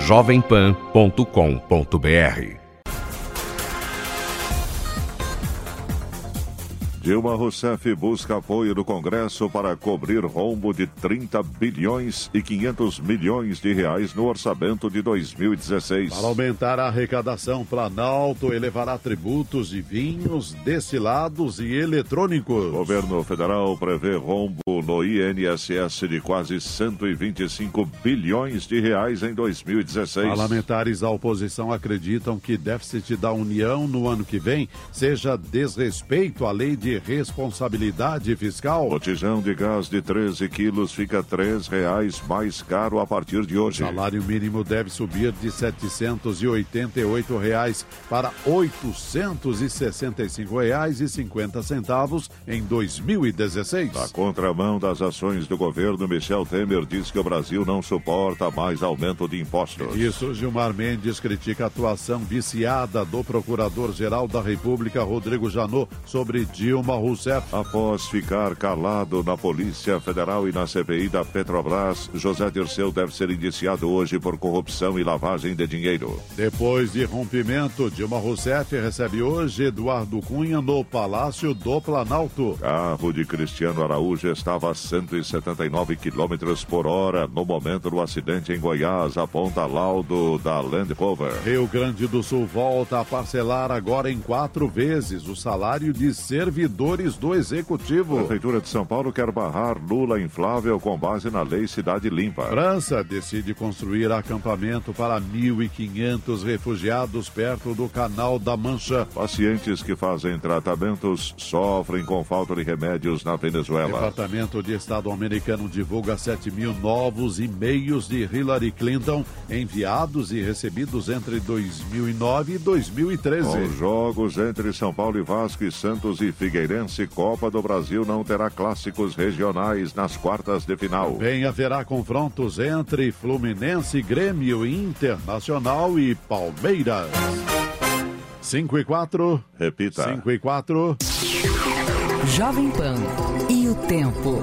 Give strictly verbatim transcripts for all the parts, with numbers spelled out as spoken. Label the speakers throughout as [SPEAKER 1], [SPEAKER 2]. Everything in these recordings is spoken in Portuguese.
[SPEAKER 1] jovem pan ponto com ponto br.
[SPEAKER 2] Dilma Rousseff busca apoio do Congresso para cobrir rombo de trinta bilhões e quinhentos milhões de reais no orçamento de dois mil e dezesseis.
[SPEAKER 3] Para aumentar a arrecadação, Planalto elevará tributos de vinhos, destilados e eletrônicos.
[SPEAKER 2] O governo federal prevê rombo no I N S S de quase cento e vinte e cinco bilhões de reais em dois mil e dezesseis.
[SPEAKER 3] Parlamentares da oposição acreditam que déficit da União no ano que vem seja desrespeito à lei de responsabilidade fiscal.
[SPEAKER 2] Botijão de gás de treze quilos fica três reais mais caro a partir de hoje.
[SPEAKER 3] O salário mínimo deve subir de setecentos e oitenta e oito reais para oitocentos e sessenta e cinco reais e cinquenta centavos em dois mil e dezesseis.
[SPEAKER 2] Na contramão das ações do governo, Michel Temer diz que o Brasil não suporta mais aumento de impostos.
[SPEAKER 3] Isso, Gilmar Mendes critica a atuação viciada do Procurador-Geral da República, Rodrigo Janot, sobre Dilma Rousseff.
[SPEAKER 2] Após ficar calado na Polícia Federal e na C P I da Petrobras, José Dirceu deve ser indiciado hoje por corrupção e lavagem de dinheiro.
[SPEAKER 3] Depois de rompimento, Dilma Rousseff recebe hoje Eduardo Cunha no Palácio do Planalto.
[SPEAKER 2] Carro de Cristiano Araújo estava a cento e setenta e nove quilômetros por hora no momento do acidente em Goiás, aponta laudo da Land Rover.
[SPEAKER 3] Rio Grande do Sul volta a parcelar agora em quatro vezes o salário de servidores do Executivo.
[SPEAKER 2] A Prefeitura de São Paulo quer barrar Lula inflável com base na lei Cidade Limpa.
[SPEAKER 3] França decide construir acampamento para mil e quinhentos refugiados perto do Canal da Mancha.
[SPEAKER 2] Pacientes que fazem tratamentos sofrem com falta de remédios na Venezuela.
[SPEAKER 3] O Departamento de Estado americano divulga sete mil novos e-mails de Hillary Clinton enviados e recebidos entre dois mil e nove e dois mil e treze.
[SPEAKER 2] Com jogos entre São Paulo e Vasco e Santos e Figueirense, Copa do Brasil não terá clássicos regionais nas quartas de final.
[SPEAKER 3] Também haverá confrontos entre Fluminense, Grêmio, Internacional e Palmeiras. cinco e quatro.
[SPEAKER 2] Repita.
[SPEAKER 3] cinco e quatro.
[SPEAKER 4] Jovem Pan e o tempo.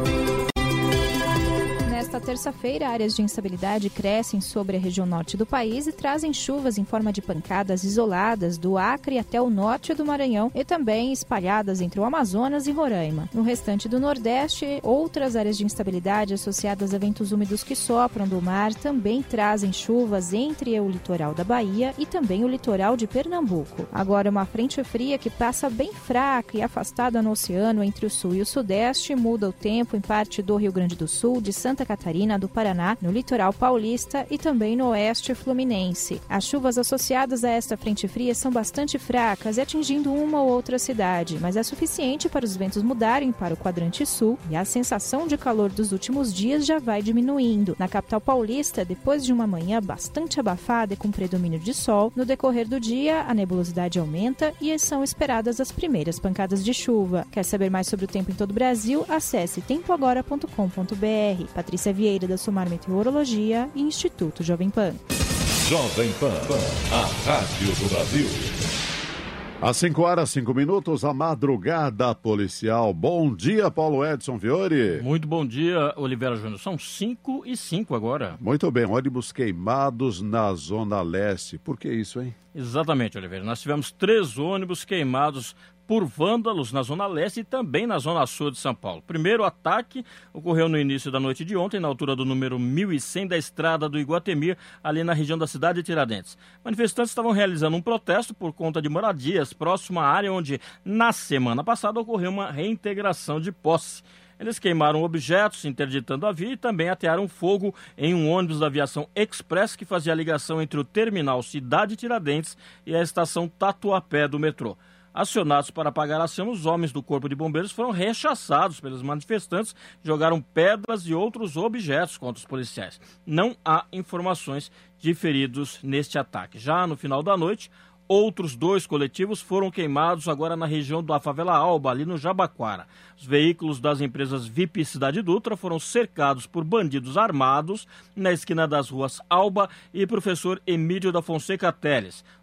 [SPEAKER 5] Nesta terça-feira, áreas de instabilidade crescem sobre a região norte do país e trazem chuvas em forma de pancadas isoladas do Acre até o norte do Maranhão e também espalhadas entre o Amazonas e Roraima. No restante do Nordeste, outras áreas de instabilidade associadas a ventos úmidos que sopram do mar também trazem chuvas entre o litoral da Bahia e também o litoral de Pernambuco. Agora, uma frente fria que passa bem fraca e afastada no oceano entre o sul e o sudeste muda o tempo em parte do Rio Grande do Sul, de Santa Catarina, do Paraná, no litoral paulista e também no oeste fluminense. As chuvas associadas a esta frente fria são bastante fracas e atingindo uma ou outra cidade, mas é suficiente para os ventos mudarem para o quadrante sul e a sensação de calor dos últimos dias já vai diminuindo. Na capital paulista, depois de uma manhã bastante abafada e com predomínio de sol, no decorrer do dia a nebulosidade aumenta e são esperadas as primeiras pancadas de chuva. Quer saber mais sobre o tempo em todo o Brasil? Acesse tempo agora ponto com ponto b r. Patrícia Vieira, da Sumar Meteorologia e Instituto Jovem Pan.
[SPEAKER 6] Jovem Pan, a rádio do Brasil.
[SPEAKER 3] Às cinco horas, cinco minutos, a madrugada policial. Bom dia, Paulo Edson Fiore.
[SPEAKER 7] Muito bom dia, Oliveira Júnior. São cinco e cinco agora.
[SPEAKER 3] Muito bem, ônibus queimados na Zona Leste. Por que isso, hein?
[SPEAKER 7] Exatamente, Oliveira. Nós tivemos três ônibus queimados por vândalos na Zona Leste e também na Zona Sul de São Paulo. Primeiro ataque ocorreu no início da noite de ontem, na altura do número mil e cem da estrada do Iguatemi, ali na região da cidade de Tiradentes. Manifestantes estavam realizando um protesto por conta de moradias próximo à área onde, na semana passada, ocorreu uma reintegração de posse. Eles queimaram objetos, interditando a via e também atearam fogo em um ônibus da aviação Express que fazia a ligação entre o terminal Cidade Tiradentes e a estação Tatuapé do metrô. Acionados para apagar a ação, os homens do Corpo de Bombeiros foram rechaçados pelos manifestantes, jogaram pedras e outros objetos contra os policiais. Não há informações de feridos neste ataque. Já no final da noite, outros dois coletivos foram queimados agora na região da favela Alba, ali no Jabaquara. Os veículos das empresas V I P Cidade Dutra foram cercados por bandidos armados na esquina das ruas Alba e Professor Emílio da Fonseca Teles.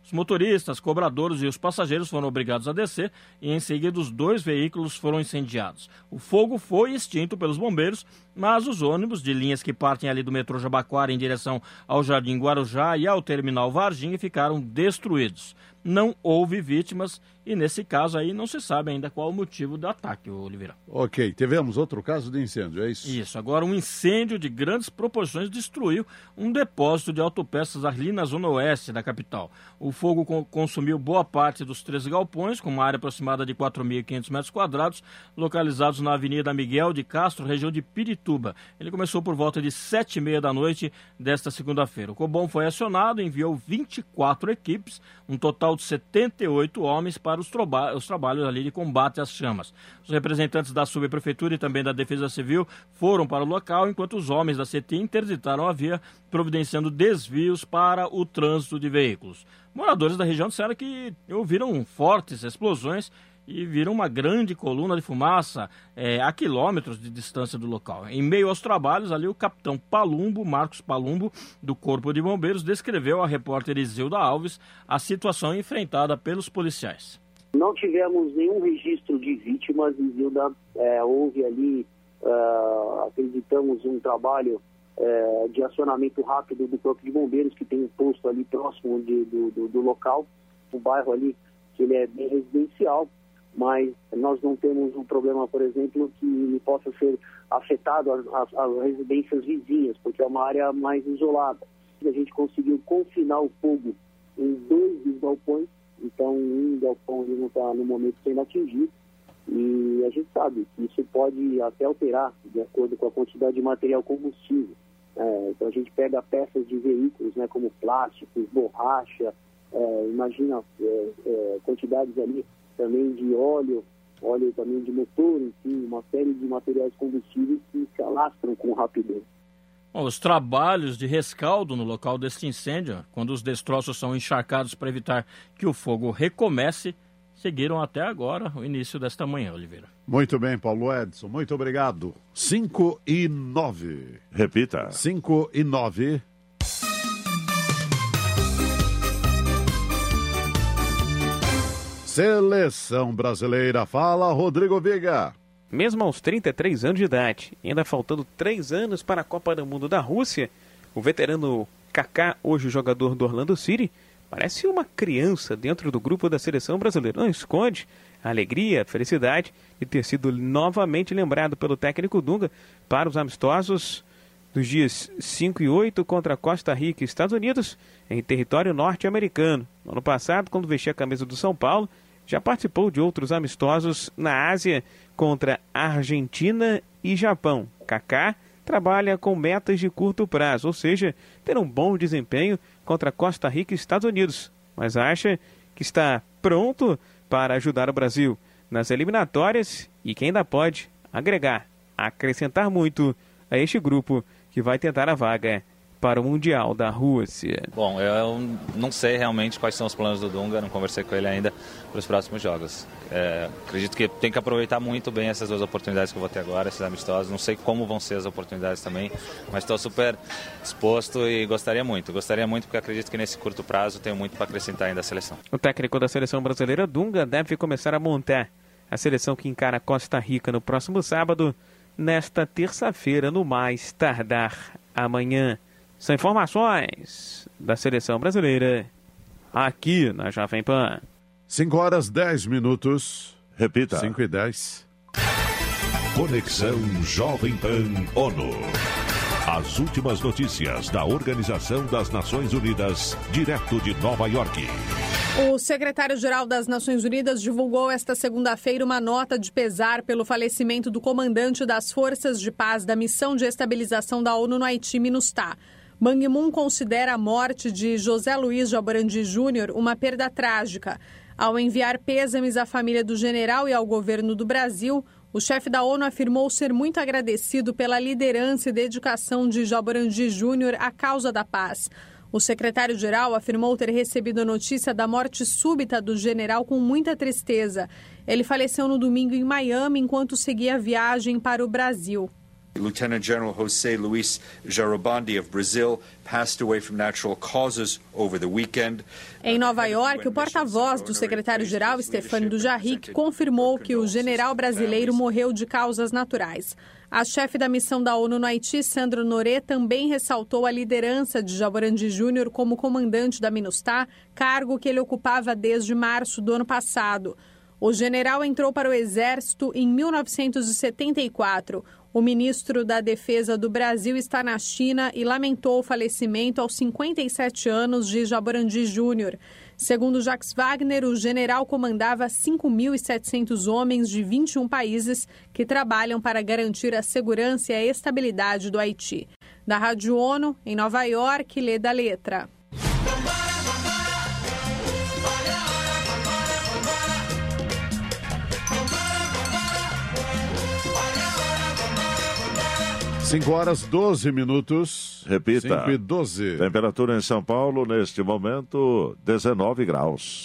[SPEAKER 7] Os motoristas, cobradores e os passageiros foram obrigados a descer e em seguida os dois veículos foram incendiados. O fogo foi extinto pelos bombeiros, mas os ônibus de linhas que partem ali do metrô Jabaquara em direção ao Jardim Guarujá e ao terminal Varginha ficaram destruídos. Não houve vítimas e nesse caso aí não se sabe ainda qual o motivo do ataque, Oliveira.
[SPEAKER 3] Ok, tivemos outro caso de incêndio, é isso?
[SPEAKER 7] Isso, agora um incêndio de grandes proporções destruiu um depósito de autopeças ali na zona oeste da capital. O fogo co- consumiu boa parte dos três galpões, com uma área aproximada de quatro mil e quinhentos metros quadrados, localizados na Avenida Miguel de Castro, região de Pirituba. Ele começou por volta de sete e meia da noite desta segunda-feira. O Cobom foi acionado e enviou vinte e quatro equipes, um total de setenta e oito homens para os, troba- os trabalhos ali de combate às chamas. Os representantes da subprefeitura e também da Defesa Civil foram para o local, enquanto os homens da C T I interditaram a via, providenciando desvios para o trânsito de veículos. Moradores da região disseram que ouviram fortes explosões e viram uma grande coluna de fumaça é, a quilômetros de distância do local. Em meio aos trabalhos, ali o capitão Palumbo, Marcos Palumbo, do Corpo de Bombeiros, descreveu à repórter Isilda Alves a situação enfrentada pelos policiais.
[SPEAKER 8] Não tivemos nenhum registro de vítimas, Isilda. É, houve ali, uh, acreditamos, um trabalho uh, de acionamento rápido do Corpo de Bombeiros, que tem um posto ali próximo de, do, do, do local, o bairro ali, que ele é bem residencial. Mas nós não temos um problema, por exemplo, que possa ser afetado as, as, as residências vizinhas, porque é uma área mais isolada. A gente conseguiu confinar o fogo em dois dos galpões, então um galpão ele não está no momento sendo atingido, e a gente sabe que isso pode até alterar de acordo com a quantidade de material combustível. É, então a gente pega peças de veículos, né, como plásticos, borracha, é, imagina é, é, quantidades ali também de óleo, óleo também de motor, enfim, uma série de materiais combustíveis que se alastram com rapidez.
[SPEAKER 7] Bom, os trabalhos de rescaldo no local deste incêndio, quando os destroços são encharcados para evitar que o fogo recomece, seguiram até agora, o início desta manhã, Oliveira.
[SPEAKER 3] Muito bem, Paulo Edson, muito obrigado. cinco e nove.
[SPEAKER 2] Repita.
[SPEAKER 3] cinco e nove. Seleção brasileira. Fala, Rodrigo Viga.
[SPEAKER 9] Mesmo aos trinta e três anos de idade, ainda faltando três anos para a Copa do Mundo da Rússia, o veterano Kaká, hoje jogador do Orlando City, parece uma criança dentro do grupo da seleção brasileira. Não esconde a alegria, a felicidade de ter sido novamente lembrado pelo técnico Dunga para os amistosos dos dias cinco e oito contra Costa Rica e Estados Unidos em território norte-americano. No ano passado, quando vestia a camisa do São Paulo, já participou de outros amistosos na Ásia contra Argentina e Japão. Kaká trabalha com metas de curto prazo, ou seja, ter um bom desempenho contra Costa Rica e Estados Unidos, mas acha que está pronto para ajudar o Brasil nas eliminatórias e que ainda pode agregar, acrescentar muito a este grupo que vai tentar a vaga para o Mundial da Rússia.
[SPEAKER 10] Bom, eu não sei realmente quais são os planos do Dunga, não conversei com ele ainda para os próximos jogos. É, acredito que tem que aproveitar muito bem essas duas oportunidades que eu vou ter agora, esses amistosos. Não sei como vão ser as oportunidades também, mas estou super disposto e gostaria muito. Gostaria muito porque acredito que nesse curto prazo tenho muito para acrescentar ainda à seleção.
[SPEAKER 9] O técnico da seleção brasileira, Dunga, deve começar a montar a seleção que encara Costa Rica no próximo sábado, nesta terça-feira, no mais tardar amanhã. São informações da seleção brasileira aqui na Jovem Pan.
[SPEAKER 3] cinco horas dez minutos.
[SPEAKER 2] Repita.
[SPEAKER 3] cinco e dez.
[SPEAKER 6] Conexão Jovem Pan ONU. As últimas notícias da Organização das Nações Unidas, direto de Nova York.
[SPEAKER 11] O secretário-geral das Nações Unidas divulgou esta segunda-feira uma nota de pesar pelo falecimento do comandante das Forças de Paz da Missão de Estabilização da ONU no Haiti, MINUSTAH. Ban Ki-moon considera a morte de José Luiz Jaborandi Júnior uma perda trágica. Ao enviar pêsames à família do general e ao governo do Brasil, o chefe da ONU afirmou ser muito agradecido pela liderança e dedicação de Jaborandi Júnior à causa da paz. O secretário-geral afirmou ter recebido a notícia da morte súbita do general com muita tristeza. Ele faleceu no domingo em Miami enquanto seguia a viagem para o Brasil.
[SPEAKER 12] Lieutenant General José Luis Jarabandi of Brazil passed away from natural causes over the weekend.
[SPEAKER 11] Em Nova York, o porta-voz do secretário-geral, Stéphane Dujarric, confirmou que o general brasileiro morreu de causas naturais. A chefe da missão da ONU no Haiti, Sandro Noré, também ressaltou a liderança de Jaborandi Júnior como comandante da MINUSTAH, cargo que ele ocupava desde março do ano passado. O general entrou para o Exército em mil novecentos e setenta e quatro. O ministro da Defesa do Brasil está na China e lamentou o falecimento aos cinquenta e sete anos de Jaborandi Júnior. Segundo Jacques Wagner, o general comandava cinco mil e setecentos homens de vinte e um países que trabalham para garantir a segurança e a estabilidade do Haiti. Da Rádio ONU, em Nova York, lê da letra.
[SPEAKER 3] cinco horas, doze minutos.
[SPEAKER 2] Repita.
[SPEAKER 3] cinco e doze.
[SPEAKER 2] Temperatura em São Paulo, neste momento, dezenove graus.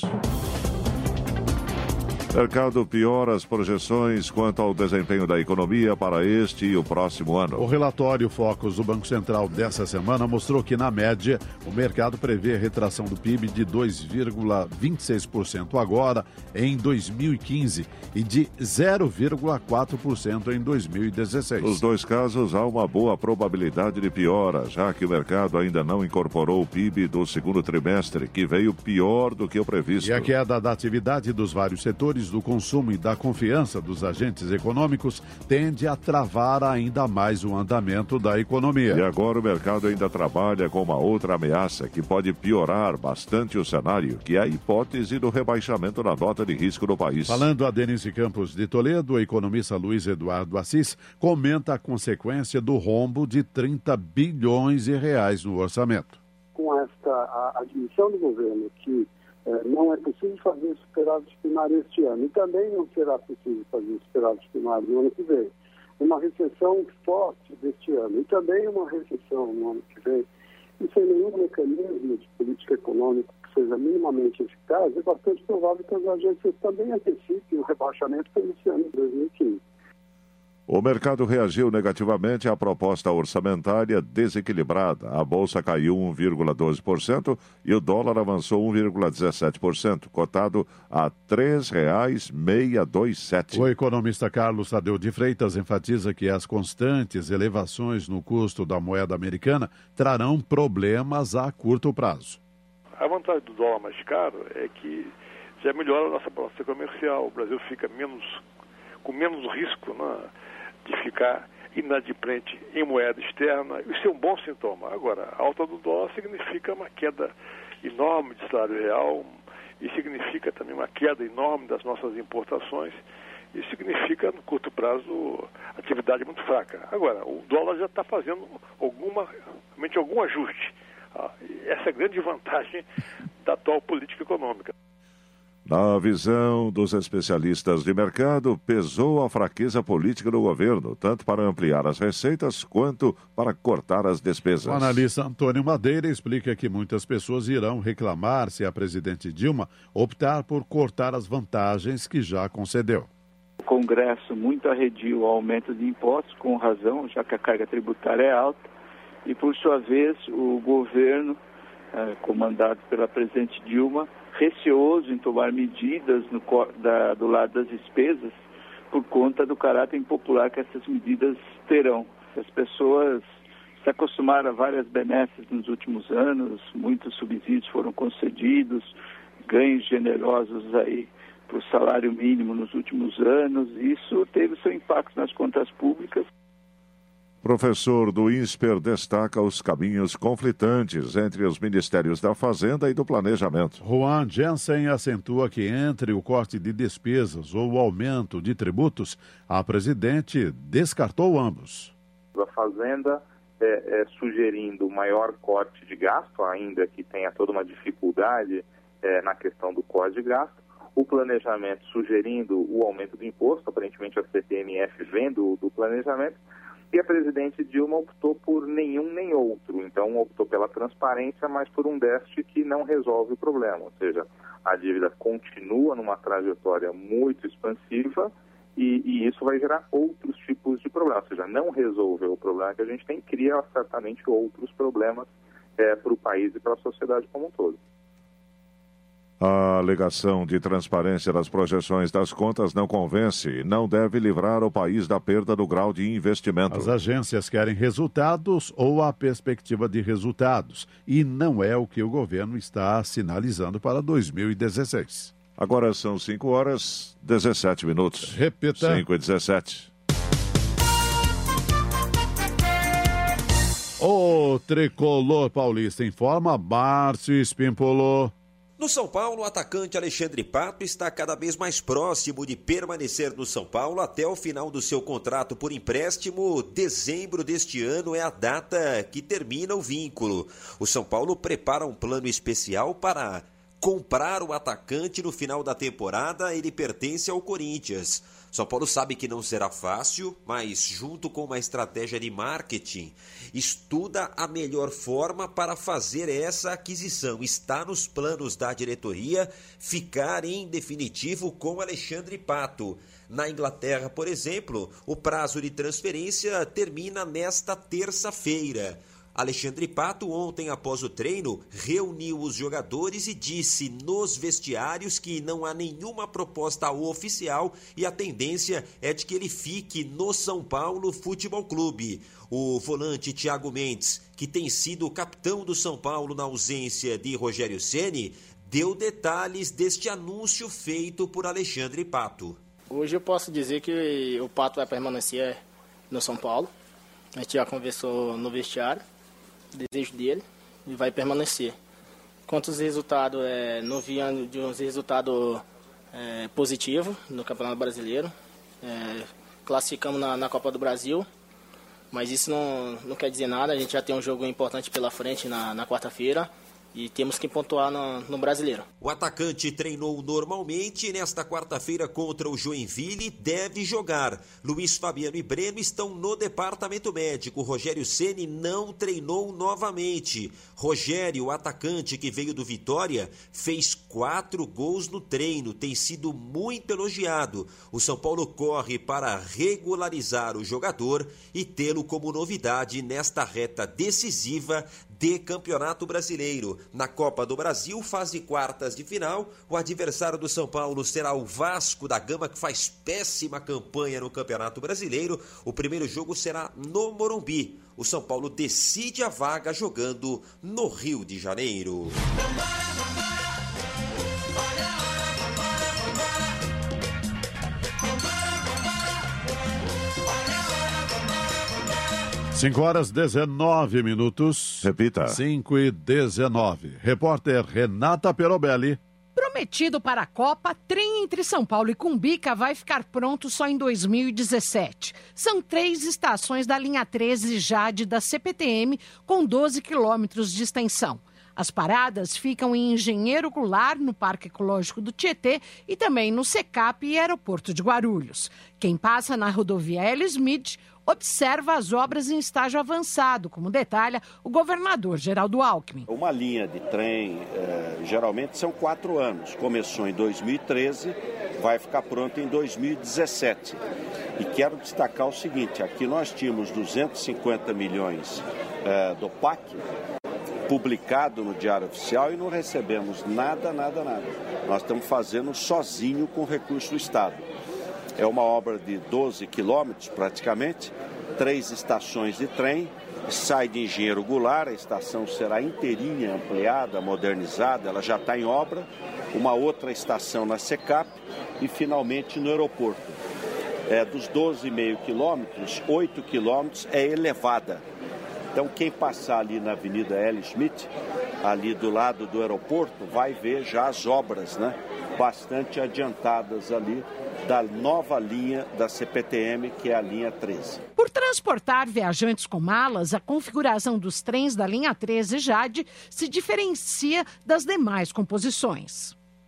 [SPEAKER 2] Mercado piora as projeções quanto ao desempenho da economia para este e o próximo ano.
[SPEAKER 3] O relatório Focus do Banco Central dessa semana mostrou que, na média, o mercado prevê a retração do P I B de dois vírgula vinte e seis por cento agora, em dois mil e quinze, e de zero vírgula quatro por cento em dois mil e dezesseis.
[SPEAKER 2] Nos dois casos, há uma boa probabilidade de piora, já que o mercado ainda não incorporou o P I B do segundo trimestre, que veio pior do que o previsto.
[SPEAKER 3] E a queda da atividade dos vários setores do consumo e da confiança dos agentes econômicos tende a travar ainda mais o andamento da economia.
[SPEAKER 2] E agora o mercado ainda trabalha com uma outra ameaça que pode piorar bastante o cenário, que é a hipótese do rebaixamento da nota de risco do país.
[SPEAKER 3] Falando a Denise Campos de Toledo, o economista Luiz Eduardo Assis comenta a consequência do rombo de trinta bilhões de reais no orçamento.
[SPEAKER 13] Com esta a admissão do governo que não é possível fazer superávit primário este ano e também não será possível fazer superávit primário no ano que vem. Uma recessão forte deste ano e também uma recessão no ano que vem, e sem nenhum mecanismo de política econômica que seja minimamente eficaz, é bastante provável que as agências também antecipem o rebaixamento para esse ano de dois mil e quinze.
[SPEAKER 2] O mercado reagiu negativamente à proposta orçamentária desequilibrada. A bolsa caiu um vírgula doze por cento e o dólar avançou um vírgula dezessete por cento, cotado a três reais seiscentos e vinte e sete.
[SPEAKER 3] O economista Carlos Tadeu de Freitas enfatiza que as constantes elevações no custo da moeda americana trarão problemas a curto prazo.
[SPEAKER 14] A vantagem do dólar mais caro é que já melhora a nossa balança comercial. O Brasil fica menos, com menos risco, né, de ficar inadimplente em moeda externa. Isso é um bom sintoma. Agora, a alta do dólar significa uma queda enorme de salário real e significa também uma queda enorme das nossas importações e significa, no curto prazo, atividade muito fraca. Agora, o dólar já está fazendo alguma, realmente algum ajuste. Essa é a grande vantagem da atual política econômica.
[SPEAKER 2] Na visão dos especialistas de mercado, pesou a fraqueza política do governo, tanto para ampliar as receitas quanto para cortar as despesas.
[SPEAKER 3] O analista Antônio Madeira explica que muitas pessoas irão reclamar se a presidente Dilma optar por cortar as vantagens que já concedeu.
[SPEAKER 15] O Congresso muito arredio o aumento de impostos, com razão, já que a carga tributária é alta, e por sua vez o governo, eh, comandado pela presidente Dilma, receoso em tomar medidas no, da, do lado das despesas por conta do caráter impopular que essas medidas terão. As pessoas se acostumaram a várias benesses nos últimos anos, muitos subsídios foram concedidos, ganhos generosos aí para o salário mínimo nos últimos anos. Isso teve seu impacto nas contas públicas.
[SPEAKER 2] Professor do INSPER destaca os caminhos conflitantes entre os Ministérios da Fazenda e do Planejamento.
[SPEAKER 3] Juan Jensen acentua que entre o corte de despesas ou o aumento de tributos, a presidente descartou ambos.
[SPEAKER 16] A Fazenda é, é, sugerindo maior corte de gasto, ainda que tenha toda uma dificuldade é, na questão do corte de gasto. O Planejamento sugerindo o aumento do imposto, aparentemente a C P M F vem do, do Planejamento. E a presidente Dilma optou por nenhum nem outro. Então, optou pela transparência, mas por um déficit que não resolve o problema. Ou seja, a dívida continua numa trajetória muito expansiva e, e isso vai gerar outros tipos de problemas. Ou seja, não resolver o problema que a gente tem, cria certamente outros problemas é, para o país e para a sociedade como um todo.
[SPEAKER 2] A alegação de transparência das projeções das contas não convence e não deve livrar o país da perda do grau de investimento.
[SPEAKER 3] As agências querem resultados ou a perspectiva de resultados, e não é o que o governo está sinalizando para dois mil e dezesseis.
[SPEAKER 2] Agora são cinco horas e dezessete minutos.
[SPEAKER 3] Repita.
[SPEAKER 2] cinco e dezessete.
[SPEAKER 3] O tricolor paulista informa Márcio Espimpolo.
[SPEAKER 17] No São Paulo, o atacante Alexandre Pato está cada vez mais próximo de permanecer no São Paulo até o final do seu contrato por empréstimo. Dezembro deste ano é a data que termina o vínculo. O São Paulo prepara um plano especial para comprar o atacante no final da temporada. Ele pertence ao Corinthians. São Paulo sabe que não será fácil, mas junto com uma estratégia de marketing, estuda a melhor forma para fazer essa aquisição. Está nos planos da diretoria ficar em definitivo com Alexandre Pato. Na Inglaterra, por exemplo, o prazo de transferência termina nesta terça-feira. Alexandre Pato, ontem após o treino, reuniu os jogadores e disse nos vestiários que não há nenhuma proposta oficial e a tendência é de que ele fique no São Paulo Futebol Clube. O volante Thiago Mendes, que tem sido o capitão do São Paulo na ausência de Rogério Ceni, deu detalhes deste anúncio feito por Alexandre Pato.
[SPEAKER 18] Hoje eu posso dizer que o Pato vai permanecer no São Paulo. A gente já conversou no vestiário. Desejo dele e vai permanecer. Quanto aos resultados, é, não vinha de um resultado é, positivo no Campeonato Brasileiro. É, classificamos na, na Copa do Brasil, mas isso não, não quer dizer nada. A gente já tem um jogo importante pela frente na, na quarta-feira e temos que pontuar no, no Brasileiro.
[SPEAKER 17] O atacante treinou normalmente nesta quarta-feira contra o Joinville, deve jogar. Luiz Fabiano e Breno estão no departamento médico. Rogério Ceni não treinou novamente. Rogério, o atacante que veio do Vitória, fez quatro gols no treino, tem sido muito elogiado. O São Paulo corre para regularizar o jogador e tê-lo como novidade nesta reta decisiva de Campeonato Brasileiro. Na Copa do Brasil, fase quartas de final, o adversário do São Paulo será o Vasco da Gama, que faz péssima campanha no Campeonato Brasileiro. O primeiro jogo será no Morumbi. O São Paulo decide a vaga jogando no Rio de Janeiro.
[SPEAKER 3] cinco horas e dezenove minutos.
[SPEAKER 2] Repita.
[SPEAKER 3] cinco e dezenove. Repórter Renata Perobelli.
[SPEAKER 19] Prometido para a Copa, trem entre São Paulo e Cumbica vai ficar pronto só em dois mil e dezessete. São três estações da linha treze Jade da C P T M com doze quilômetros de extensão. As paradas ficam em Engenheiro Goulart, no Parque Ecológico do Tietê, e também no Secap e Aeroporto de Guarulhos. Quem passa na rodovia Hélio Smith observa as obras em estágio avançado, como detalha o governador Geraldo Alckmin.
[SPEAKER 20] Uma linha de trem, eh, geralmente são quatro anos. Começou em dois mil e treze, vai ficar pronto em dois mil e dezessete. E quero destacar o seguinte, aqui nós tínhamos duzentos e cinquenta milhões eh, do P A C, publicado no Diário Oficial, e não recebemos nada, nada, nada. Nós estamos fazendo sozinho com recurso do Estado. É uma obra de doze quilômetros praticamente, três estações de trem, sai de Engenheiro Goulart, a estação será inteirinha ampliada, modernizada, ela já está em obra, uma outra estação na Secap e finalmente no aeroporto. É, dos doze vírgula cinco quilômetros, oito quilômetros é elevada. Então quem passar ali na Avenida L. Schmidt, ali do lado do aeroporto, vai ver já as obras, né, bastante adiantadas ali, da nova linha da C P T M, que é a linha treze.
[SPEAKER 19] Por transportar viajantes com malas, a configuração dos trens da linha treze Jade se diferencia das demais composições.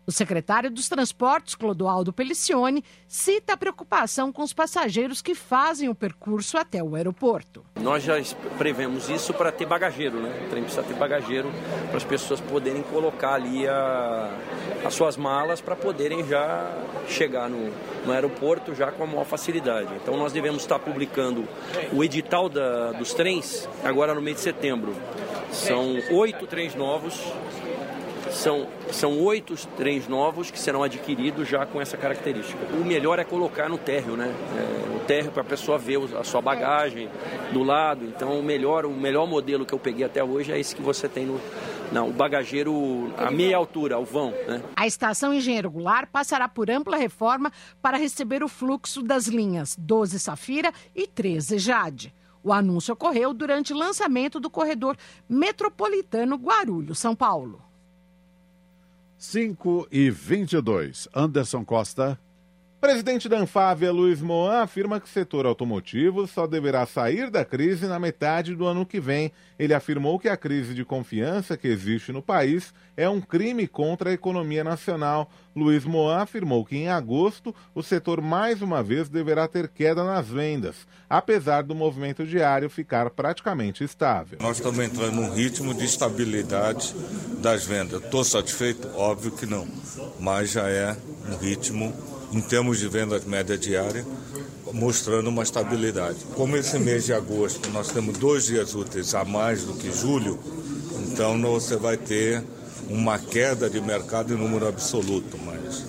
[SPEAKER 19] O secretário dos Transportes, Clodoaldo Pelicione, cita a preocupação com os passageiros que fazem o percurso até o aeroporto.
[SPEAKER 21] Nós já prevemos isso para ter bagageiro, né? O trem precisa ter bagageiro para as pessoas poderem colocar ali a, as suas malas para poderem já chegar no, no aeroporto já com a maior facilidade. Então nós devemos estar publicando o edital da, dos trens agora no mês de setembro. São oito trens novos. São, são oito trens novos que serão adquiridos já com essa característica. O melhor é colocar no térreo, né? É, no térreo para a pessoa ver a sua bagagem do lado. Então, o melhor, o melhor modelo que eu peguei até hoje é esse que você tem no não, o bagageiro a meia altura, o vão, né?
[SPEAKER 19] A estação Engenheiro Goulart passará por ampla reforma para receber o fluxo das linhas doze Safira e treze Jade. O anúncio ocorreu durante o lançamento do corredor metropolitano Guarulhos-São Paulo.
[SPEAKER 3] cinco e vinte e dois. Anderson Costa.
[SPEAKER 22] Presidente da Anfávia, Luiz Moan, afirma que o setor automotivo só deverá sair da crise na metade do ano que vem. Ele afirmou que a crise de confiança que existe no país é um crime contra a economia nacional. Luiz Moan afirmou que em agosto o setor mais uma vez deverá ter queda nas vendas, apesar do movimento diário ficar praticamente estável.
[SPEAKER 23] Nós estamos entrando num ritmo de estabilidade das vendas. Estou satisfeito? Óbvio que não, mas já é um ritmo, em termos de vendas média diária, mostrando uma estabilidade. Como esse mês de agosto nós temos dois dias úteis a mais do que julho, então você vai ter uma queda de mercado em número absoluto, mas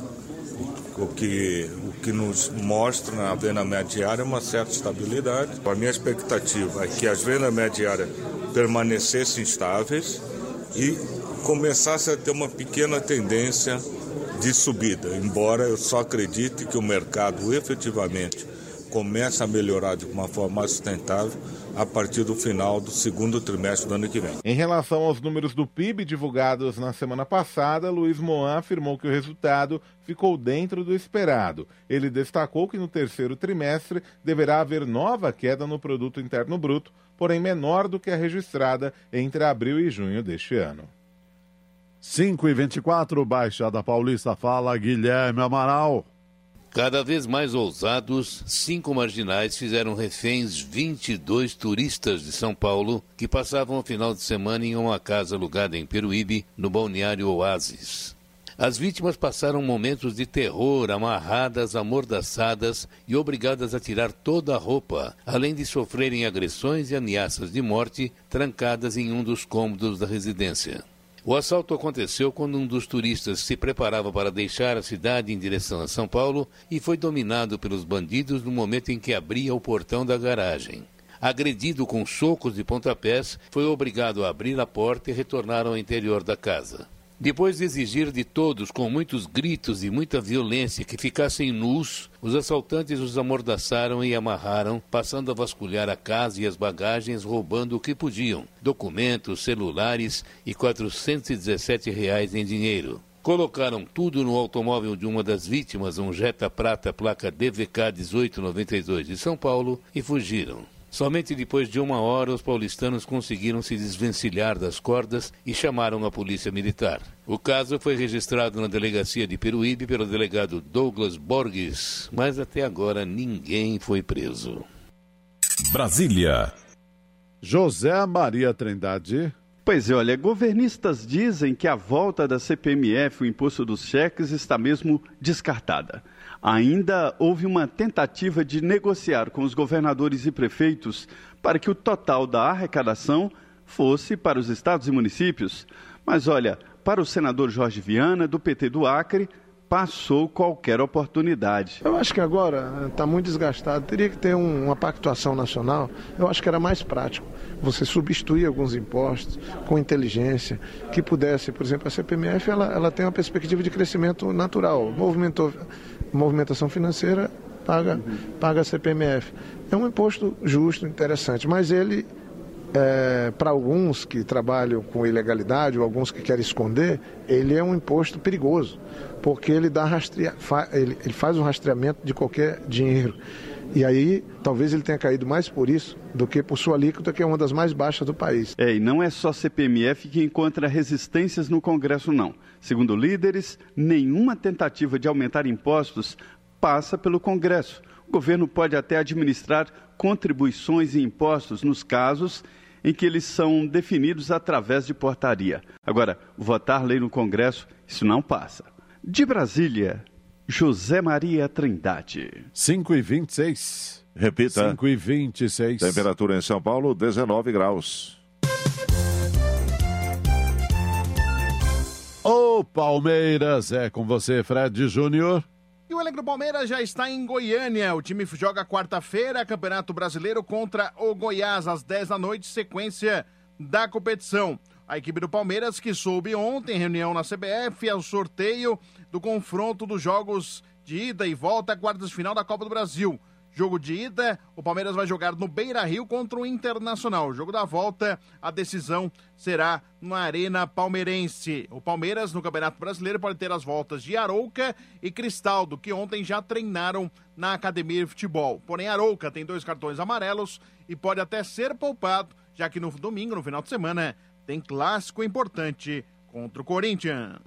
[SPEAKER 23] o que, o que nos mostra na venda média diária é uma certa estabilidade. A minha expectativa é que as vendas média diárias permanecessem estáveis e começasse a ter uma pequena tendência de subida, embora eu só acredite que o mercado efetivamente comece a melhorar de uma forma mais sustentável a partir do final do segundo trimestre do ano que vem.
[SPEAKER 22] Em relação aos números do P I B divulgados na semana passada, Luiz Moan afirmou que o resultado ficou dentro do esperado. Ele destacou que no terceiro trimestre deverá haver nova queda no Produto Interno Bruto, porém menor do que a registrada entre abril e junho deste ano.
[SPEAKER 3] cinco e vinte e quatro, Baixada Paulista, fala Guilherme Amaral.
[SPEAKER 24] Cada vez mais ousados, cinco marginais fizeram reféns vinte e dois turistas de São Paulo que passavam o final de semana em uma casa alugada em Peruíbe, no balneário Oasis. As vítimas passaram momentos de terror, amarradas, amordaçadas e obrigadas a tirar toda a roupa, além de sofrerem agressões e ameaças de morte, trancadas em um dos cômodos da residência. O assalto aconteceu quando um dos turistas se preparava para deixar a cidade em direção a São Paulo e foi dominado pelos bandidos no momento em que abria o portão da garagem. Agredido com socos e pontapés, foi obrigado a abrir a porta e retornar ao interior da casa. Depois de exigir de todos, com muitos gritos e muita violência, que ficassem nus, os assaltantes os amordaçaram e amarraram, passando a vasculhar a casa e as bagagens, roubando o que podiam, documentos, celulares e quatrocentos e dezessete reais em dinheiro. Colocaram tudo no automóvel de uma das vítimas, um Jetta Prata, placa D V K dezoito noventa e dois de São Paulo, e fugiram. Somente depois de uma hora, os paulistanos conseguiram se desvencilhar das cordas e chamaram a polícia militar. O caso foi registrado na delegacia de Peruíbe pelo delegado Douglas Borges, mas até agora ninguém foi preso.
[SPEAKER 6] Brasília.
[SPEAKER 3] José Maria Trindade.
[SPEAKER 25] Pois é, olha, governistas dizem que a volta da C P M F, o imposto dos cheques, está mesmo descartada. Ainda houve uma tentativa de negociar com os governadores e prefeitos para que o total da arrecadação fosse para os estados e municípios. Mas olha, para o senador Jorge Viana, do P T do Acre, passou qualquer oportunidade.
[SPEAKER 26] Eu acho que agora está muito desgastado, teria que ter um, uma pactuação nacional. Eu acho que era mais prático você substituir alguns impostos com inteligência, que pudesse, por exemplo, a C P M F ela, ela tem uma perspectiva de crescimento natural, movimentou, movimentação financeira paga, uhum. paga a C P M F. É um imposto justo, interessante, mas ele, é, para alguns que trabalham com ilegalidade ou alguns que querem esconder, ele é um imposto perigoso, porque ele, dá rastrea... ele, ele faz um rastreamento de qualquer dinheiro. E aí, talvez ele tenha caído mais por isso do que por sua alíquota, que é uma das mais baixas do país.
[SPEAKER 25] É, e não é só a C P M F que encontra resistências no Congresso, não. Segundo líderes, nenhuma tentativa de aumentar impostos passa pelo Congresso. O governo pode até administrar contribuições e impostos nos casos em que eles são definidos através de portaria. Agora, votar lei no Congresso, isso não passa. De Brasília, José Maria Trindade.
[SPEAKER 3] cinco e vinte e seis.
[SPEAKER 2] Repita.
[SPEAKER 3] cinco e vinte e seis.
[SPEAKER 2] Temperatura em São Paulo, dezenove graus.
[SPEAKER 3] Ô Palmeiras, é com você, Fred Júnior.
[SPEAKER 1] E o elenco do Palmeiras já está em Goiânia. O time joga quarta-feira, Campeonato Brasileiro contra o Goiás, às dez da noite, sequência da competição. A equipe do Palmeiras, que soube ontem, reunião na C B F, é o sorteio do confronto dos jogos de ida e volta, quartas de final da Copa do Brasil. Jogo de ida, o Palmeiras vai jogar no Beira-Rio contra o Internacional. Jogo da volta, a decisão será na Arena Palmeirense. O Palmeiras, no Campeonato Brasileiro, pode ter as voltas de Arouca e Cristaldo, que ontem já treinaram na Academia de Futebol. Porém, Arouca tem dois cartões amarelos e pode até ser poupado, já que no domingo, no final de semana, tem clássico importante contra o Corinthians.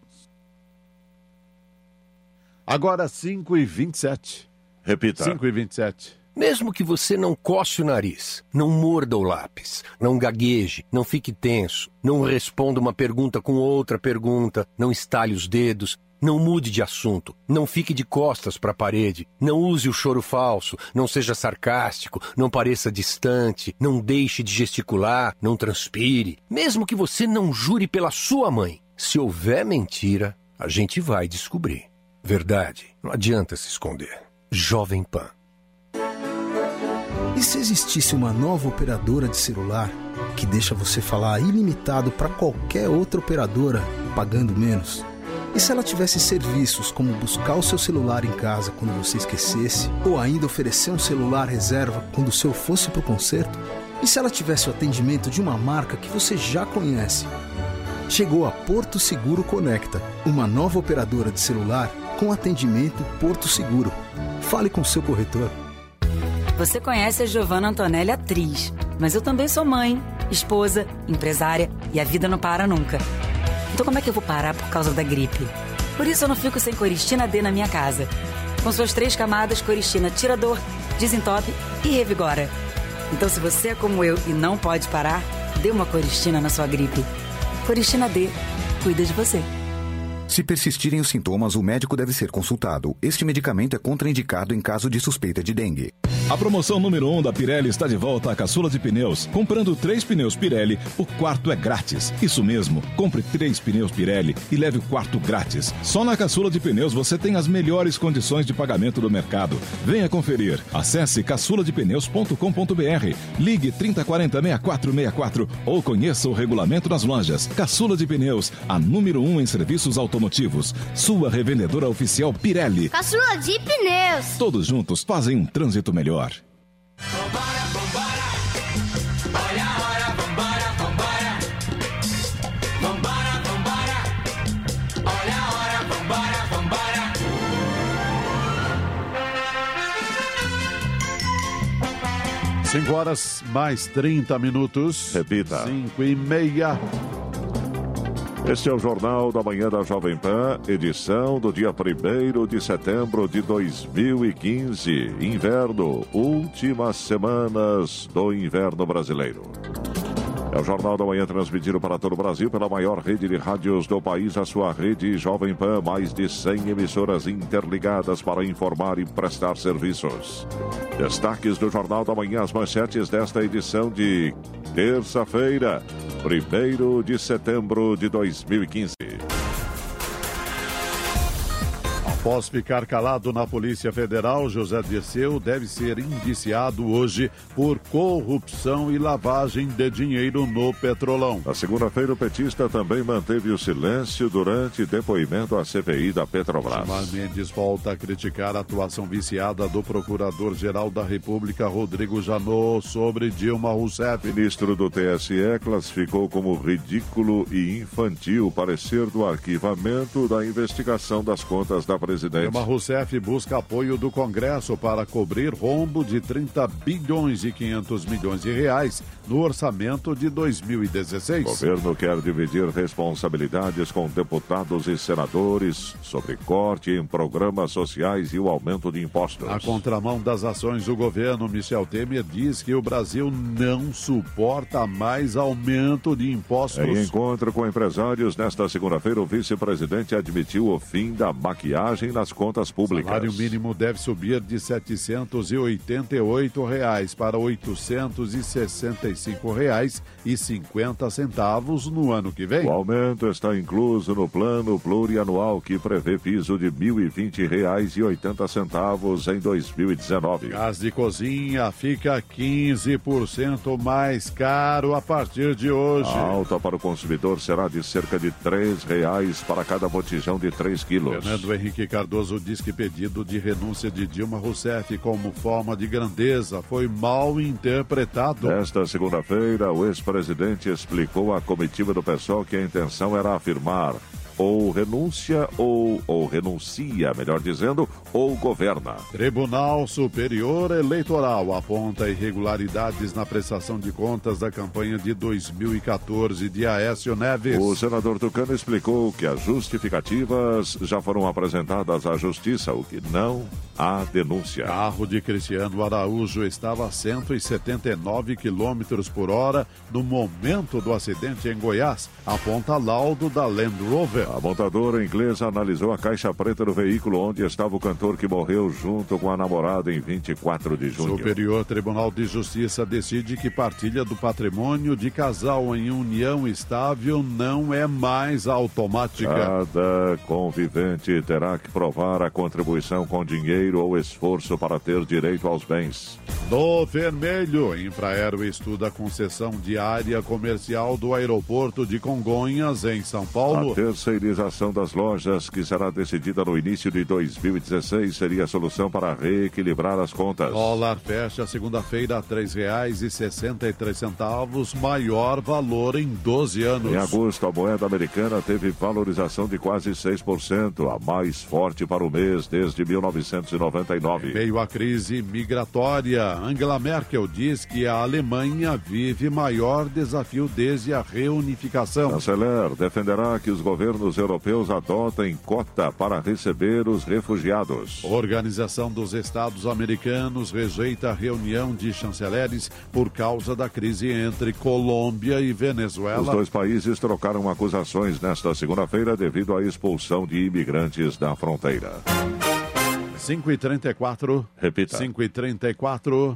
[SPEAKER 3] Agora cinco e vinte e sete.
[SPEAKER 2] Repita.
[SPEAKER 3] cinco e vinte e sete.
[SPEAKER 4] Mesmo que você não coce o nariz, não morda o lápis, não gagueje, não fique tenso, não responda uma pergunta com outra pergunta, não estale os dedos, não mude de assunto, não fique de costas para a parede, não use o choro falso, não seja sarcástico, não pareça distante, não deixe de gesticular, não transpire. Mesmo que você não jure pela sua mãe, se houver mentira, a gente vai descobrir. Verdade, não adianta se esconder. Jovem Pan.
[SPEAKER 5] E se existisse uma nova operadora de celular que deixa você falar ilimitado para qualquer outra operadora, pagando menos? E se ela tivesse serviços como buscar o seu celular em casa quando você esquecesse, ou ainda oferecer um celular reserva quando o seu fosse para o concerto? E se ela tivesse o atendimento de uma marca que você já conhece? Chegou a Porto Seguro Conecta, uma nova operadora de celular com atendimento Porto Seguro. Fale com seu corretor.
[SPEAKER 7] Você conhece a Giovanna Antonelli, atriz, mas eu também sou mãe, esposa, empresária e a vida não para nunca. Então como é que eu vou parar por causa da gripe? Por isso eu não fico sem Coristina D na minha casa. Com suas três camadas, Coristina tira dor, desentope e revigora. Então se você é como eu e não pode parar, dê uma Coristina na sua gripe. Coristina D, cuida de você.
[SPEAKER 8] Se persistirem os sintomas, o médico deve ser consultado. Este medicamento é contraindicado em caso de suspeita de dengue.
[SPEAKER 10] A promoção número um da Pirelli está de volta à Caçula de Pneus. Comprando três pneus Pirelli, o quarto é grátis. Isso mesmo, compre três pneus Pirelli e leve o quarto grátis. Só na Caçula de Pneus você tem as melhores condições de pagamento do mercado. Venha conferir. Acesse caçula de pneus ponto com ponto b r, ligue trinta quarenta, sessenta e quatro sessenta e quatro ou conheça o regulamento das lojas. Caçula de Pneus, a número um em serviços automotivos. Sua revendedora oficial Pirelli.
[SPEAKER 27] Caçula de Pneus.
[SPEAKER 10] Todos juntos fazem um trânsito melhor.
[SPEAKER 27] Vambora, vambora. Olha a hora, vambora, vambora. Vambora, vambora. Olha a hora, vambora, vambora.
[SPEAKER 3] cinco horas mais trinta minutos.
[SPEAKER 2] Repita.
[SPEAKER 3] cinco e meia.
[SPEAKER 2] Este é o Jornal da Manhã da Jovem Pan, edição do dia primeiro de setembro de dois mil e quinze. Inverno, últimas semanas do inverno brasileiro. É o Jornal da Manhã transmitido para todo o Brasil pela maior rede de rádios do país, a sua rede Jovem Pan. Mais de cem emissoras interligadas para informar e prestar serviços. Destaques do Jornal da Manhã, as manchetes desta edição de terça-feira, primeiro de setembro de dois mil e quinze.
[SPEAKER 3] Após ficar calado na Polícia Federal, José Dirceu deve ser indiciado hoje por corrupção e lavagem de dinheiro no Petrolão.
[SPEAKER 2] Na segunda-feira, o petista também manteve o silêncio durante depoimento à C P I da Petrobras.
[SPEAKER 3] Gilmar Mendes volta a criticar a atuação viciada do Procurador-Geral da República, Rodrigo Janot, sobre Dilma Rousseff.
[SPEAKER 2] O ministro do T S E classificou como ridículo e infantil o parecer do arquivamento da investigação das contas da presidente.
[SPEAKER 3] Dilma Rousseff busca apoio do Congresso para cobrir rombo de trinta bilhões e quinhentos milhões de reais no orçamento de dois mil e dezesseis.
[SPEAKER 2] O governo quer dividir responsabilidades com deputados e senadores sobre corte em programas sociais e o aumento de impostos.
[SPEAKER 3] Na contramão das ações do governo, Michel Temer diz que o Brasil não suporta mais aumento de impostos.
[SPEAKER 2] Em encontro com empresários, nesta segunda-feira, o vice-presidente admitiu o fim da maquiagem nas contas públicas.
[SPEAKER 3] O salário mínimo deve subir de setecentos e oitenta e oito reais para oitocentos e sessenta e cinco reais e cinquenta centavos no ano que vem.
[SPEAKER 2] O aumento está incluso no plano plurianual que prevê piso de mil e vinte reais e oitenta centavos em dois mil e dezenove.
[SPEAKER 3] Gás de cozinha fica quinze por cento mais caro a partir de hoje.
[SPEAKER 2] A alta para o consumidor será de cerca de três reais para cada botijão de três quilos.
[SPEAKER 3] Fernando Henrique Cardoso diz que pedido de renúncia de Dilma Rousseff como forma de grandeza foi mal interpretado.
[SPEAKER 2] Nesta segunda-feira, o ex-presidente explicou à comitiva do P SOL que a intenção era afirmar ou renúncia ou, ou renuncia, melhor dizendo, ou governa.
[SPEAKER 3] Tribunal Superior Eleitoral aponta irregularidades na prestação de contas da campanha de dois mil e quatorze de Aécio Neves.
[SPEAKER 2] O senador Tucano explicou que as justificativas já foram apresentadas à Justiça, o que não há denúncia.
[SPEAKER 3] Carro de Cristiano Araújo estava a cento e setenta e nove quilômetros por hora no momento do acidente em Goiás, aponta laudo da Land Rover.
[SPEAKER 2] A montadora inglesa analisou a caixa preta do veículo onde estava o cantor que morreu junto com a namorada em vinte e quatro de junho.
[SPEAKER 3] Superior Tribunal de Justiça decide que partilha do patrimônio de casal em união estável não é mais automática.
[SPEAKER 2] Cada convivente terá que provar a contribuição com dinheiro ou esforço para ter direito aos bens.
[SPEAKER 3] No vermelho, Infraero estuda a concessão de área comercial do aeroporto de Congonhas, em São Paulo.
[SPEAKER 2] A terceirização das lojas, que será decidida no início de dois mil e dezesseis, seria a solução para reequilibrar as contas.
[SPEAKER 3] Dólar fecha segunda-feira a três reais e sessenta e três centavos, maior valor em doze anos.
[SPEAKER 2] Em agosto, a moeda americana teve valorização de quase seis por cento, a mais forte para o mês desde mil novecentos e noventa e nove.
[SPEAKER 3] Veio a crise migratória. Angela Merkel diz que a Alemanha vive maior desafio desde a reunificação.
[SPEAKER 2] Chanceler defenderá que os governos europeus adotem cota para receber os refugiados.
[SPEAKER 3] Organização dos Estados Americanos rejeita a reunião de chanceleres por causa da crise entre Colômbia e Venezuela.
[SPEAKER 2] Os dois países trocaram acusações nesta segunda-feira devido à expulsão de imigrantes da fronteira.
[SPEAKER 3] cinco e trinta e quatro.
[SPEAKER 2] Repita.
[SPEAKER 3] cinco e trinta e quatro.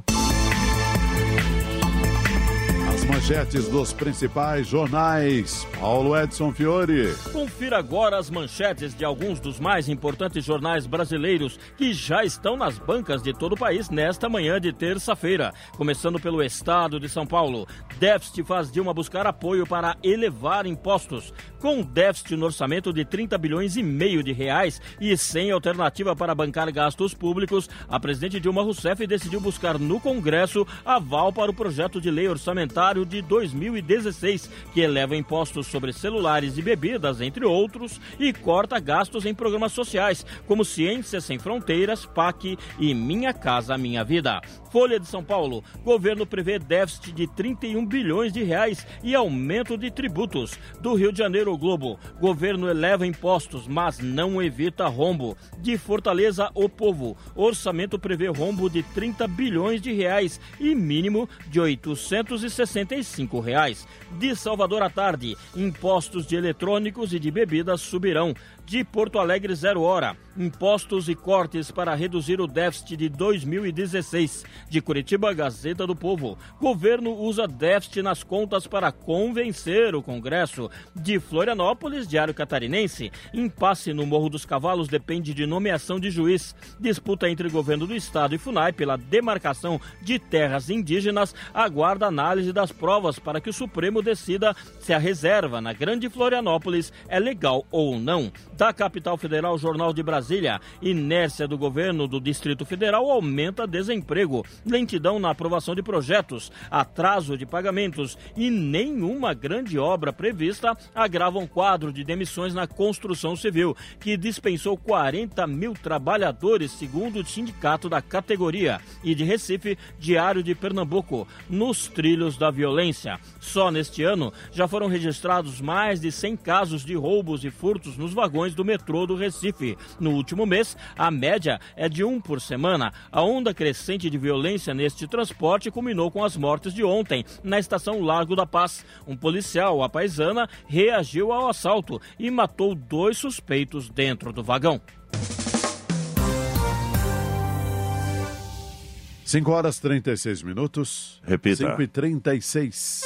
[SPEAKER 3] As manchetes dos principais jornais. Paulo Edson Fiore.
[SPEAKER 9] Confira agora as manchetes de alguns dos mais importantes jornais brasileiros que já estão nas bancas de todo o país nesta manhã de terça-feira. Começando pelo Estado de São Paulo. Déficit faz Dilma buscar apoio para elevar impostos. Com déficit no orçamento de trinta bilhões e meio de reais e sem alternativa para bancar gastos públicos, a presidente Dilma Rousseff decidiu buscar no Congresso aval para o projeto de lei orçamentário de dois mil e dezesseis, que eleva impostos sobre celulares e bebidas, entre outros, e corta gastos em programas sociais, como Ciência Sem Fronteiras, P A C e Minha Casa Minha Vida. Folha de São Paulo. Governo prevê déficit de trinta e um bilhões de reais e aumento de tributos. Do Rio de Janeiro, o Globo. Governo eleva impostos, mas não evita rombo. De Fortaleza, O Povo. Orçamento prevê rombo de trinta bilhões de reais e mínimo de oitocentos e sessenta e cinco reais. De Salvador à Tarde. Impostos de eletrônicos e de bebidas subirão. De Porto Alegre, Zero Hora. Impostos e cortes para reduzir o déficit de dois mil e dezesseis. De Curitiba, Gazeta do Povo. Governo usa déficit nas contas para convencer o Congresso. De Florianópolis, Diário Catarinense. Impasse no Morro dos Cavalos depende de nomeação de juiz. Disputa entre governo do Estado e FUNAI pela demarcação de terras indígenas aguarda análise das provas provas para que o Supremo decida se a reserva na Grande Florianópolis é legal ou não. Da capital federal, Jornal de Brasília, inércia do governo do Distrito Federal aumenta desemprego, lentidão na aprovação de projetos, atraso de pagamentos e nenhuma grande obra prevista agravam um quadro de demissões na construção civil, que dispensou quarenta mil trabalhadores, segundo o sindicato da categoria. E de Recife, Diário de Pernambuco, nos trilhos da violência. Só neste ano já foram registrados mais de cem casos de roubos e furtos nos vagões do metrô do Recife. No último mês, a média é de um por semana. A onda crescente de violência neste transporte culminou com as mortes de ontem, na estação Largo da Paz. Um policial, a paisana, reagiu ao assalto e matou dois suspeitos dentro do vagão.
[SPEAKER 3] cinco horas e trinta e seis minutos.
[SPEAKER 2] Repita.
[SPEAKER 3] cinco e trinta e seis.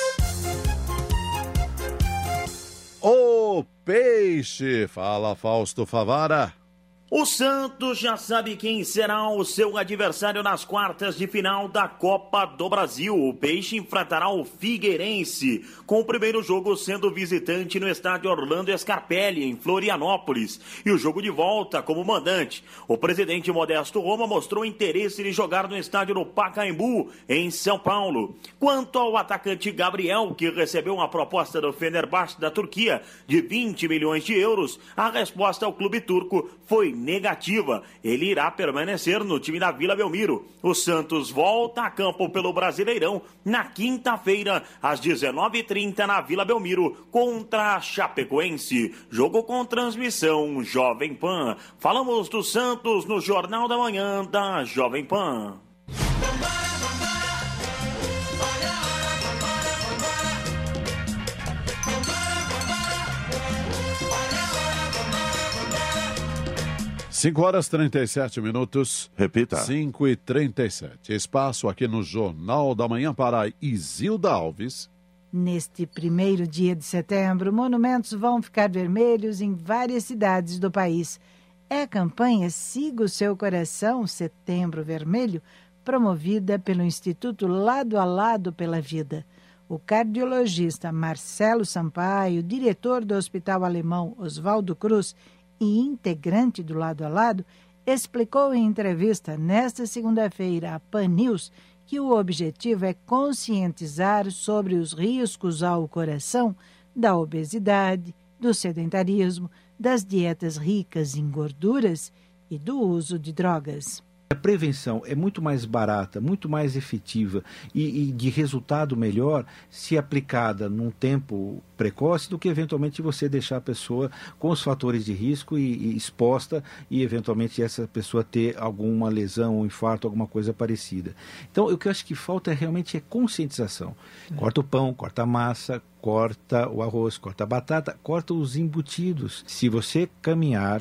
[SPEAKER 3] O peixe. Fala, Fausto Favara.
[SPEAKER 11] O Santos já sabe quem será o seu adversário nas quartas de final da Copa do Brasil. O Peixe enfrentará o Figueirense, com o primeiro jogo sendo visitante no estádio Orlando Scarpelli, em Florianópolis, e o jogo de volta como mandante. O presidente Modesto Roma mostrou interesse em jogar no estádio do Pacaembu, em São Paulo. Quanto ao atacante Gabriel, que recebeu uma proposta do Fenerbahçe da Turquia de vinte milhões de euros, a resposta ao clube turco foi negativa. Ele irá permanecer no time da Vila Belmiro. O Santos volta a campo pelo Brasileirão na quinta-feira, às dezenove e trinta, na Vila Belmiro, contra a Chapecoense. Jogo com transmissão Jovem Pan. Falamos do Santos no Jornal da Manhã da Jovem Pan.
[SPEAKER 3] cinco horas e trinta e sete minutos.
[SPEAKER 2] Repita.
[SPEAKER 3] cinco e trinta e sete. Espaço aqui no Jornal da Manhã para Isilda Alves.
[SPEAKER 12] Neste primeiro dia de setembro, monumentos vão ficar vermelhos em várias cidades do país. É a campanha Siga o Seu Coração, Setembro Vermelho, promovida pelo Instituto Lado a Lado pela Vida. O cardiologista Marcelo Sampaio, diretor do Hospital Alemão Oswaldo Cruz e integrante do Lado a Lado, explicou em entrevista nesta segunda-feira à Pan News que o objetivo é conscientizar sobre os riscos ao coração da obesidade, do sedentarismo, das dietas ricas em gorduras e do uso de drogas.
[SPEAKER 13] A prevenção é muito mais barata, muito mais efetiva e, e de resultado melhor se aplicada num tempo precoce do que eventualmente você deixar a pessoa com os fatores de risco e, e exposta e eventualmente essa pessoa ter alguma lesão, um infarto, alguma coisa parecida. Então, o que eu acho que falta é realmente é conscientização. Corta o pão, corta a massa, corta o arroz, corta a batata, corta os embutidos. Se você caminhar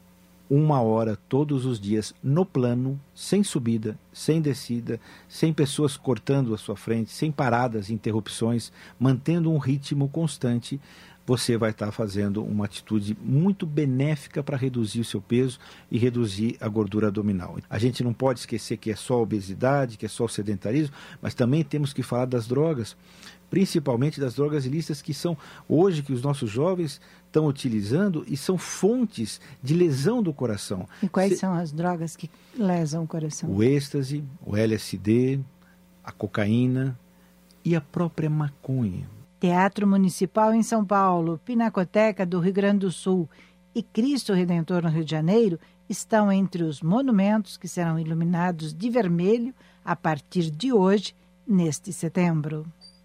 [SPEAKER 13] uma hora todos os dias no plano, sem subida, sem descida, sem pessoas cortando a sua frente, sem paradas, interrupções, mantendo um ritmo constante, você vai estar fazendo uma atitude muito benéfica para reduzir o seu peso e reduzir a gordura abdominal. A gente não pode esquecer que é só a obesidade, que é só o sedentarismo, mas também temos que falar das drogas, principalmente das drogas ilícitas que são hoje que os nossos jovens estão utilizando e são fontes de lesão do coração.
[SPEAKER 12] E quais
[SPEAKER 13] Se...
[SPEAKER 12] são as drogas que lesam o coração?
[SPEAKER 13] O êxtase, o L S D, a cocaína e a própria maconha.
[SPEAKER 12] Teatro Municipal em São Paulo, Pinacoteca do Rio Grande do Sul e Cristo Redentor no Rio de Janeiro estão entre os monumentos que serão iluminados de vermelho a partir de hoje, neste setembro.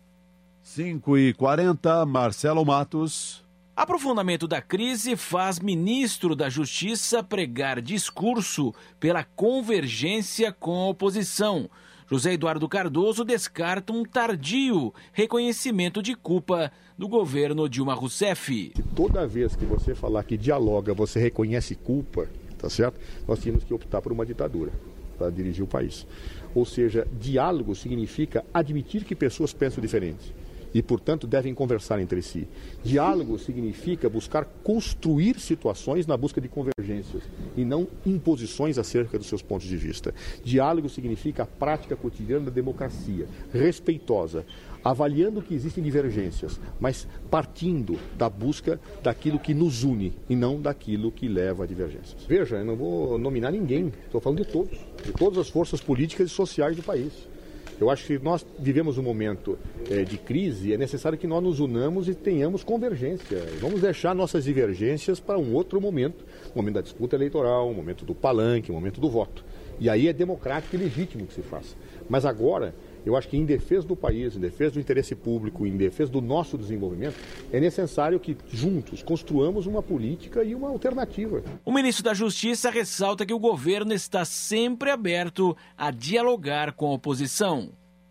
[SPEAKER 3] cinco e quarenta, Marcelo Matos.
[SPEAKER 14] Aprofundamento da crise faz ministro da Justiça pregar discurso pela convergência com a oposição. José Eduardo Cardoso descarta um tardio reconhecimento de culpa do governo Dilma Rousseff.
[SPEAKER 15] Toda vez que você falar que dialoga, você reconhece culpa, tá certo? Nós tínhamos que optar por uma ditadura para dirigir o país. Ou seja, diálogo significa admitir que pessoas pensam diferente e, portanto, devem conversar entre si. Diálogo significa buscar construir situações na busca de convergências e não imposições acerca dos seus pontos de vista. Diálogo significa a prática cotidiana da democracia, respeitosa, avaliando que existem divergências, mas partindo da busca daquilo que nos une e não daquilo que leva a divergências. Veja, eu não vou nominar ninguém, estou falando de todos, de todas as forças políticas e sociais do país. Eu acho que nós vivemos um momento é, de crise, é necessário que nós nos unamos e tenhamos convergência. Vamos deixar nossas divergências para um outro momento, o momento da disputa eleitoral, o momento do palanque, o momento do voto. E aí é democrático e legítimo que se faça. Mas agora, eu acho que em defesa do país, em defesa do interesse público, em defesa do nosso desenvolvimento, é necessário que juntos construamos uma política e uma alternativa.
[SPEAKER 14] O ministro da Justiça ressalta que o governo está sempre aberto a dialogar com a oposição.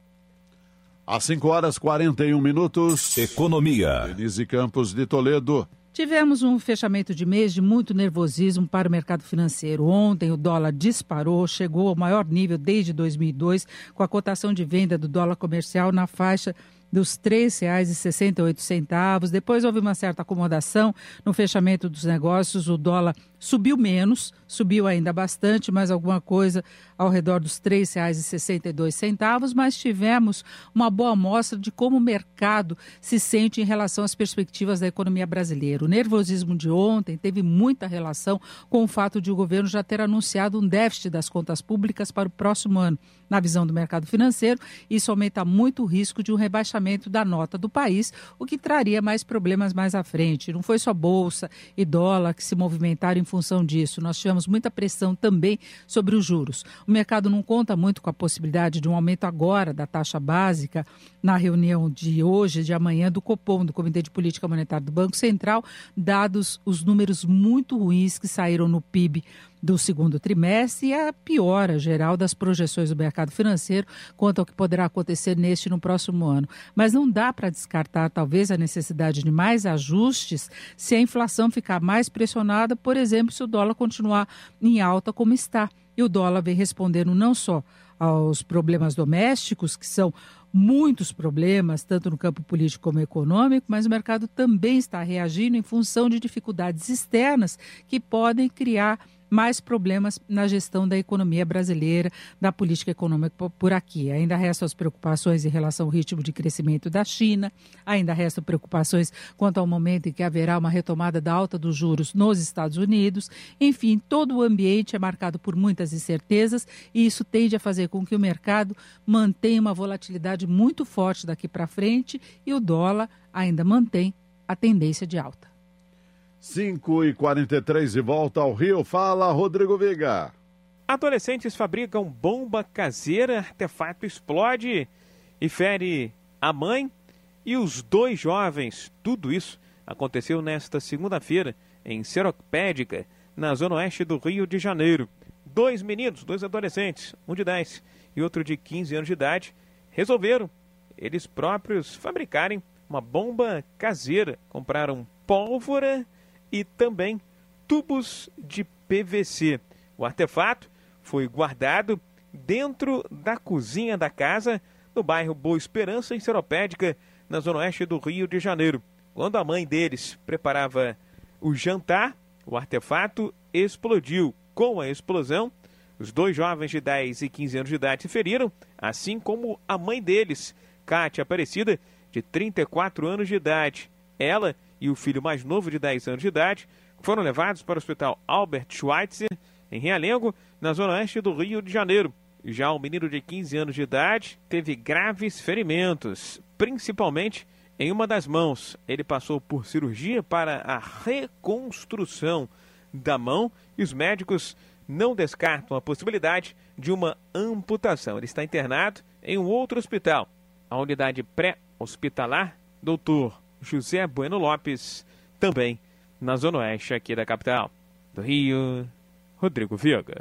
[SPEAKER 3] Às cinco horas e quarenta e um minutos.
[SPEAKER 6] Economia.
[SPEAKER 3] Denise Campos de Toledo.
[SPEAKER 16] Tivemos um fechamento de mês de muito nervosismo para o mercado financeiro. Ontem o dólar disparou, chegou ao maior nível desde dois mil e dois, com a cotação de venda do dólar comercial na faixa dos três reais e sessenta e oito centavos. Depois houve uma certa acomodação no fechamento dos negócios. O dólar subiu menos, subiu ainda bastante, mas alguma coisa ao redor dos três reais e sessenta e dois centavos. Mas tivemos uma boa amostra de como o mercado se sente em relação às perspectivas da economia brasileira. O nervosismo de ontem teve muita relação com o fato de o governo já ter anunciado um déficit das contas públicas para o próximo ano. Na visão do mercado financeiro, isso aumenta muito o risco de um rebaixamento da nota do país, o que traria mais problemas mais à frente. Não foi só bolsa e dólar que se movimentaram em função disso. Nós tivemos muita pressão também sobre os juros. O mercado não conta muito com a possibilidade de um aumento agora da taxa básica na reunião de hoje, de amanhã, do Copom, do Comitê de Política Monetária do Banco Central, dados os números muito ruins que saíram no P I B do segundo trimestre e a piora geral das projeções do mercado financeiro quanto ao que poderá acontecer neste e no próximo ano. Mas não dá para descartar, talvez, a necessidade de mais ajustes se a inflação ficar mais pressionada, por exemplo, se o dólar continuar em alta como está. E o dólar vem respondendo não só aos problemas domésticos, que são muitos problemas, tanto no campo político como econômico, mas o mercado também está reagindo em função de dificuldades externas que podem criar mais problemas na gestão da economia brasileira, da política econômica por aqui. Ainda restam as preocupações em relação ao ritmo de crescimento da China, ainda restam preocupações quanto ao momento em que haverá uma retomada da alta dos juros nos Estados Unidos. Enfim, todo o ambiente é marcado por muitas incertezas e isso tende a fazer com que o mercado mantenha uma volatilidade muito forte daqui para frente e o dólar ainda mantém a tendência de alta.
[SPEAKER 3] cinco e quarenta e três e volta ao Rio. Fala, Rodrigo Viga.
[SPEAKER 17] Adolescentes fabricam bomba caseira, artefato explode e fere a mãe e os dois jovens. Tudo isso aconteceu nesta segunda-feira em Seropédica, na zona oeste do Rio de Janeiro. Dois meninos, dois adolescentes, um de dez e outro de quinze anos de idade, resolveram eles próprios fabricarem uma bomba caseira. Compraram pólvora e também tubos de P V C. O artefato foi guardado dentro da cozinha da casa, no bairro Boa Esperança, em Seropédica, na zona oeste do Rio de Janeiro. Quando a mãe deles preparava o jantar, o artefato explodiu. Com a explosão, os dois jovens de dez e quinze anos de idade se feriram, assim como a mãe deles, Kátia Aparecida, de trinta e quatro anos de idade. Ela e o filho mais novo, de dez anos de idade, foram levados para o Hospital Albert Schweitzer, em Realengo, na zona oeste do Rio de Janeiro. Já o menino de quinze anos de idade teve graves ferimentos, principalmente em uma das mãos. Ele passou por cirurgia para a reconstrução da mão e os médicos não descartam a possibilidade de uma amputação. Ele está internado em um outro hospital, a unidade pré-hospitalar doutor José Bueno Lopes, também na zona oeste aqui da capital do Rio, Rodrigo Viga.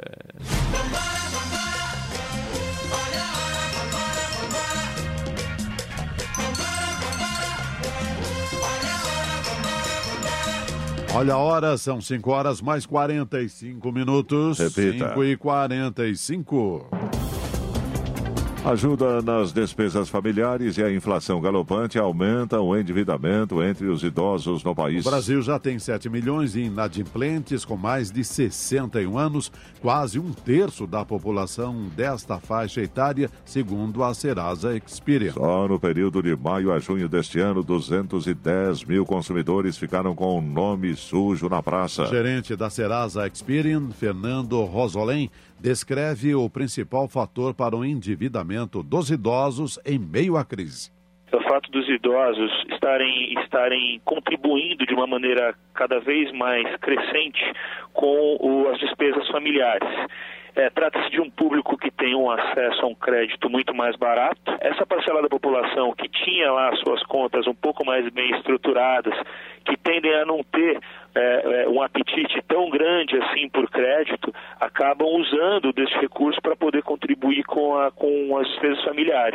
[SPEAKER 3] Olha a hora, são cinco horas mais quarenta e cinco minutos.
[SPEAKER 2] Repita.
[SPEAKER 3] cinco e quarenta e cinco.
[SPEAKER 2] Ajuda nas despesas familiares e a inflação galopante aumenta o endividamento entre os idosos no país.
[SPEAKER 3] O Brasil já tem sete milhões de inadimplentes com mais de sessenta e um anos, quase um terço da população desta faixa etária, segundo a Serasa Experian.
[SPEAKER 2] Só no período de maio a junho deste ano, duzentos e dez mil consumidores ficaram com o nome sujo na praça.
[SPEAKER 3] O gerente da Serasa Experian, Fernando Rosolém, descreve o principal fator para o endividamento dos idosos em meio à crise.
[SPEAKER 18] O fato dos idosos estarem, estarem contribuindo de uma maneira cada vez mais crescente com o, as despesas familiares. É, trata-se de um público que tem um acesso a um crédito muito mais barato. Essa parcela da população que tinha lá suas contas um pouco mais bem estruturadas, que tendem a não ter é, é, um apetite tão grande assim por crédito, acabam usando desse recurso para poder contribuir com, a, com as despesas familiares.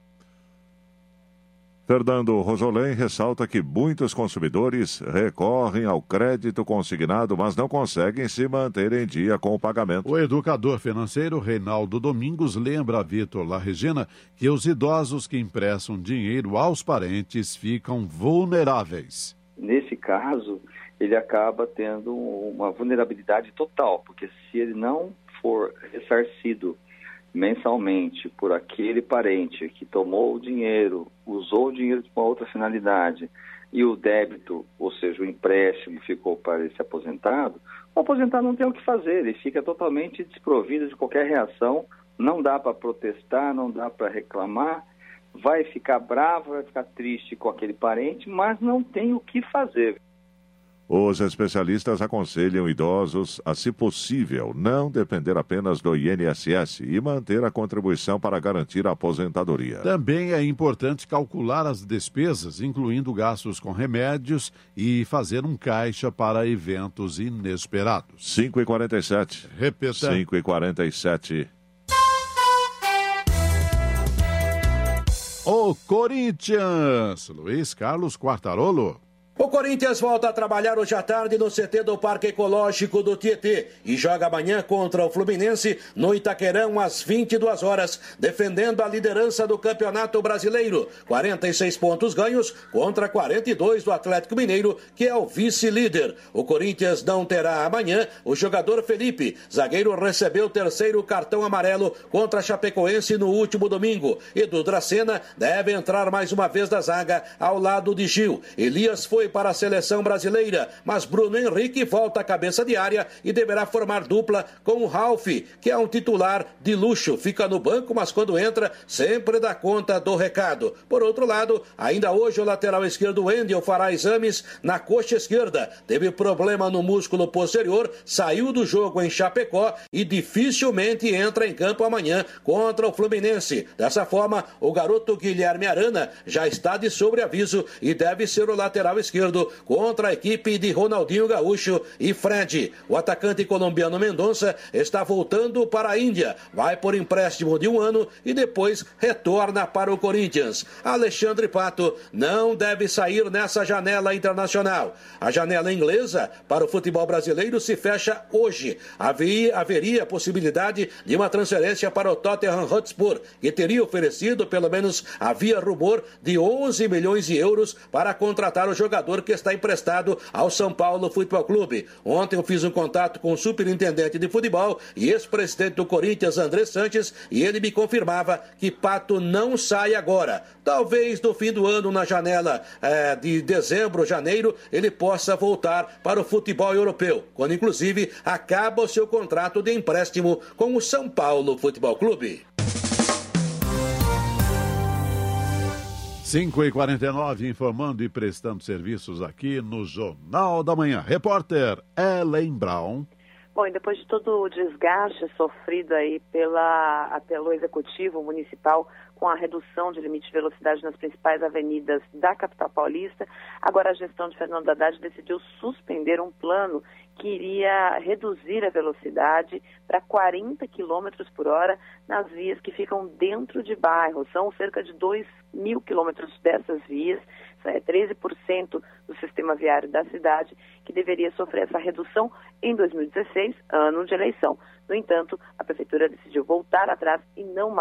[SPEAKER 2] Fernando Rosolém ressalta que muitos consumidores recorrem ao crédito consignado, mas não conseguem se manter em dia com o pagamento.
[SPEAKER 3] O educador financeiro Reinaldo Domingos lembra a Vitor La Regina que os idosos que emprestam dinheiro aos parentes ficam vulneráveis.
[SPEAKER 19] Nesse caso, ele acaba tendo uma vulnerabilidade total, porque se ele não for ressarcido mensalmente por aquele parente que tomou o dinheiro, usou o dinheiro de uma outra finalidade e o débito, ou seja, o empréstimo ficou para esse aposentado, o aposentado não tem o que fazer, ele fica totalmente desprovido de qualquer reação, não dá para protestar, não dá para reclamar, vai ficar bravo, vai ficar triste com aquele parente, mas não tem o que fazer.
[SPEAKER 2] Os especialistas aconselham idosos a, se possível, não depender apenas do I N S S e manter a contribuição para garantir a aposentadoria.
[SPEAKER 3] Também é importante calcular as despesas, incluindo gastos com remédios e fazer um caixa para eventos inesperados.
[SPEAKER 2] cinco e quarenta e sete.
[SPEAKER 3] Repita.
[SPEAKER 2] cinco e quarenta e sete.
[SPEAKER 3] O Corinthians, Luiz Carlos Quartarolo.
[SPEAKER 20] O Corinthians volta a trabalhar hoje à tarde no C T do Parque Ecológico do Tietê e joga amanhã contra o Fluminense no Itaquerão às vinte e duas horas, defendendo a liderança do Campeonato Brasileiro. quarenta e seis pontos ganhos contra quarenta e dois do Atlético Mineiro, que é o vice-líder. O Corinthians não terá amanhã o jogador Felipe. Zagueiro recebeu o terceiro cartão amarelo contra a Chapecoense no último domingo. Edu Dracena deve entrar mais uma vez da zaga ao lado de Gil. Elias foi para a seleção brasileira, mas Bruno Henrique volta à cabeça de área e deverá formar dupla com o Ralf, que é um titular de luxo. Fica no banco, mas quando entra, sempre dá conta do recado. Por outro lado, ainda hoje o lateral esquerdo Wendel fará exames na coxa esquerda. Teve problema no músculo posterior, saiu do jogo em Chapecó e dificilmente entra em campo amanhã contra o Fluminense. Dessa forma, o garoto Guilherme Arana já está de sobreaviso e deve ser o lateral esquerdo contra a equipe de Ronaldinho Gaúcho e Fred. O atacante colombiano Mendonça está voltando para a Índia, vai por empréstimo de um ano e depois retorna para o Corinthians. Alexandre Pato não deve sair nessa janela internacional. A janela inglesa para o futebol brasileiro se fecha hoje. Havia, haveria a possibilidade de uma transferência para o Tottenham Hotspur, que teria oferecido, pelo menos havia rumor, de onze milhões de euros para contratar o jogador que está emprestado ao São Paulo Futebol Clube. Ontem eu fiz um contato com o superintendente de futebol e ex-presidente do Corinthians, André Sanches, e ele me confirmava que Pato não sai agora. Talvez no fim do ano, na janela é, de dezembro, janeiro, ele possa voltar para o futebol europeu, quando inclusive acaba o seu contrato de empréstimo com o São Paulo Futebol Clube.
[SPEAKER 3] cinco e quarenta e nove, informando e prestando serviços aqui no Jornal da Manhã. Repórter Ellen Brown.
[SPEAKER 21] Bom, e depois de todo o desgaste sofrido aí pela, pelo Executivo Municipal com a redução de limite de velocidade nas principais avenidas da capital paulista, agora a gestão de Fernando Haddad decidiu suspender um plano que iria reduzir a velocidade para quarenta quilômetros por hora nas vias que ficam dentro de bairros. São cerca de dois mil quilômetros dessas vias, isso é treze por cento do sistema viário da cidade, que deveria sofrer essa redução em dois mil e dezesseis, ano de eleição. No entanto, a Prefeitura decidiu voltar atrás e não mais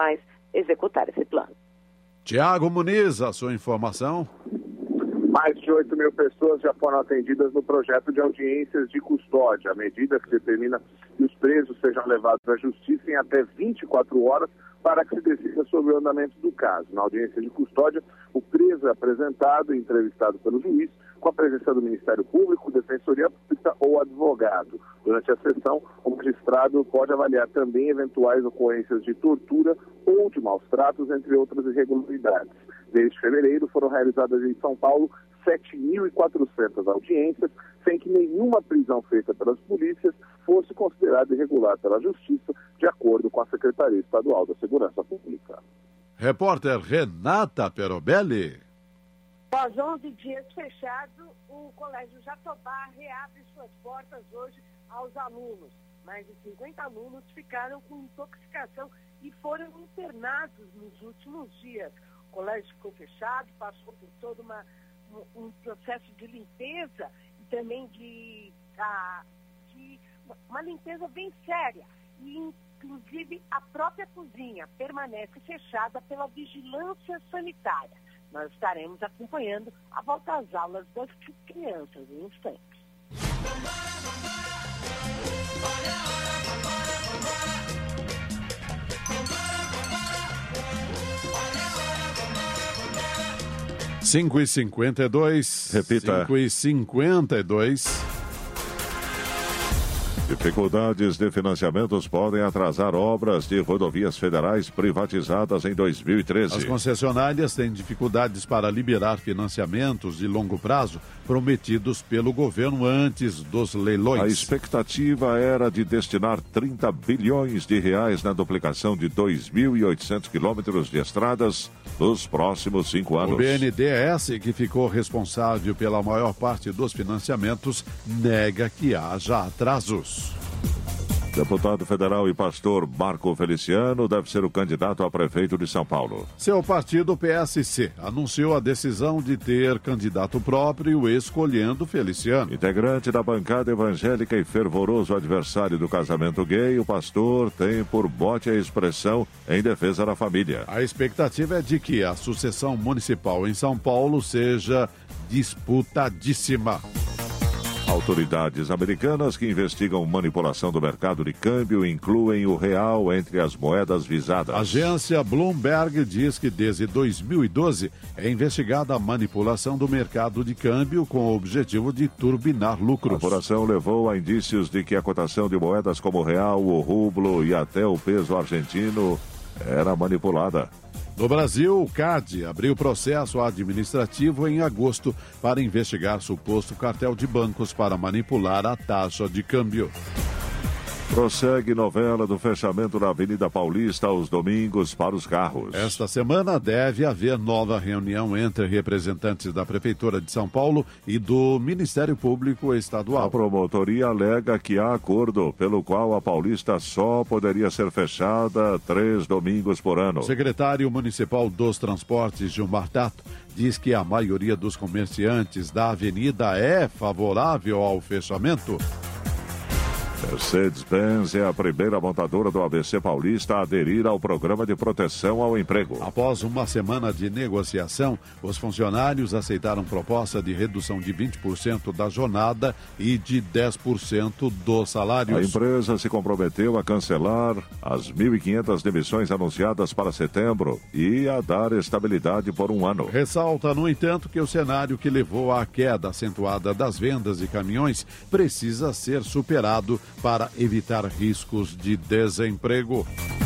[SPEAKER 21] executar esse plano.
[SPEAKER 3] Tiago Muniz, a sua informação.
[SPEAKER 1] Mais de oito mil pessoas já foram atendidas no projeto de audiências de custódia, a medida que determina que os presos sejam levados à justiça em até vinte e quatro horas para que se decida sobre o andamento do caso. Na audiência de custódia, o preso é apresentado e entrevistado pelo juiz, com a presença do Ministério Público, Defensoria Pública ou advogado. Durante a sessão, o magistrado pode avaliar também eventuais ocorrências de tortura ou de maus tratos, entre outras irregularidades. Desde fevereiro, foram realizadas em São Paulo sete mil e quatrocentas audiências, sem que nenhuma prisão feita pelas polícias fosse considerada irregular pela Justiça, de acordo com a Secretaria Estadual da Segurança Pública.
[SPEAKER 3] Repórter Renata Perobelli.
[SPEAKER 4] Após onze dias fechado, o Colégio Jatobá reabre suas portas hoje aos alunos. Mais de cinquenta alunos ficaram com intoxicação e foram internados nos últimos dias. O colégio ficou fechado, passou por todo uma, um, um processo de limpeza e também de, a, de uma limpeza bem séria. E, inclusive, a própria cozinha permanece fechada pela vigilância sanitária. Nós estaremos acompanhando a volta às aulas das crianças em instantes.
[SPEAKER 3] cinco e cinquenta e dois.
[SPEAKER 2] Repita.
[SPEAKER 3] cinco e cinquenta e dois.
[SPEAKER 2] Dificuldades de financiamentos podem atrasar obras de rodovias federais privatizadas em dois mil e treze.
[SPEAKER 3] As concessionárias têm dificuldades para liberar financiamentos de longo prazo prometidos pelo governo antes dos leilões.
[SPEAKER 2] A expectativa era de destinar trinta bilhões de reais na duplicação de dois mil e oitocentos quilômetros de estradas nos próximos cinco anos.
[SPEAKER 3] O B N D E S, que ficou responsável pela maior parte dos financiamentos, nega que haja atrasos.
[SPEAKER 2] Deputado federal e pastor Marco Feliciano deve ser o candidato a prefeito de São Paulo.
[SPEAKER 3] Seu partido, P S C, anunciou a decisão de ter candidato próprio, escolhendo Feliciano.
[SPEAKER 2] Integrante da bancada evangélica e fervoroso adversário do casamento gay, o pastor tem por mote a expressão em defesa da família.
[SPEAKER 3] A expectativa é de que a sucessão municipal em São Paulo seja disputadíssima.
[SPEAKER 2] Autoridades americanas que investigam manipulação do mercado de câmbio incluem o real entre as moedas visadas.
[SPEAKER 3] A agência Bloomberg diz que desde dois mil e doze é investigada a manipulação do mercado de câmbio com o objetivo de turbinar lucros.
[SPEAKER 2] A apuração levou a indícios de que a cotação de moedas como o real, o rublo e até o peso argentino era manipulada.
[SPEAKER 3] No Brasil, o C A D abriu processo administrativo em agosto para investigar suposto cartel de bancos para manipular a taxa de câmbio.
[SPEAKER 2] Prossegue novela do fechamento da Avenida Paulista aos domingos para os carros.
[SPEAKER 3] Esta semana deve haver nova reunião entre representantes da Prefeitura de São Paulo e do Ministério Público Estadual.
[SPEAKER 2] A promotoria alega que há acordo pelo qual a Paulista só poderia ser fechada três domingos por ano.
[SPEAKER 3] O secretário municipal dos Transportes, Gilmar Tato, diz que a maioria dos comerciantes da avenida é favorável ao fechamento.
[SPEAKER 2] Mercedes-Benz é a primeira montadora do A B C Paulista a aderir ao programa de proteção ao emprego.
[SPEAKER 3] Após uma semana de negociação, os funcionários aceitaram proposta de redução de vinte por cento da jornada e de dez por cento dos salários.
[SPEAKER 2] A empresa se comprometeu a cancelar as mil e quinhentas demissões anunciadas para setembro e a dar estabilidade por um ano.
[SPEAKER 3] Ressalta, no entanto, que o cenário que levou à queda acentuada das vendas de caminhões precisa ser superado para evitar riscos de desemprego.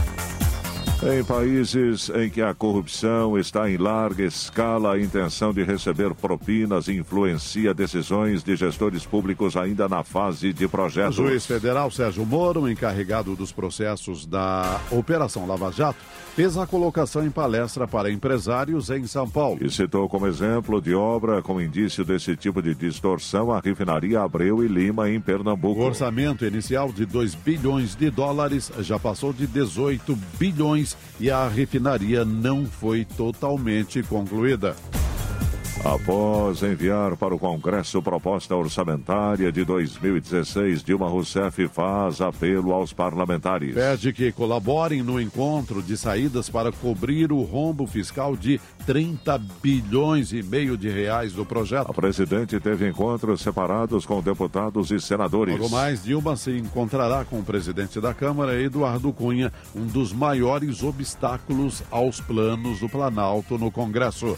[SPEAKER 2] Em países em que a corrupção está em larga escala, a intenção de receber propinas influencia decisões de gestores públicos ainda na fase de projetos.
[SPEAKER 3] O juiz federal Sérgio Moro, encarregado dos processos da Operação Lava Jato, fez a colocação em palestra para empresários em São Paulo.
[SPEAKER 2] E citou como exemplo de obra com indício desse tipo de distorção a refinaria Abreu e Lima, em Pernambuco.
[SPEAKER 3] O orçamento inicial de dois bilhões de dólares já passou de dezoito bilhões e a refinaria não foi totalmente concluída.
[SPEAKER 2] Após enviar para o Congresso proposta orçamentária de dois mil e dezesseis, Dilma Rousseff faz apelo aos parlamentares.
[SPEAKER 3] Pede que colaborem no encontro de saídas para cobrir o rombo fiscal de trinta bilhões e meio de reais do projeto.
[SPEAKER 2] A presidente teve encontros separados com deputados e senadores.
[SPEAKER 3] Logo mais, Dilma se encontrará com o presidente da Câmara, Eduardo Cunha, um dos maiores obstáculos aos planos do Planalto no Congresso.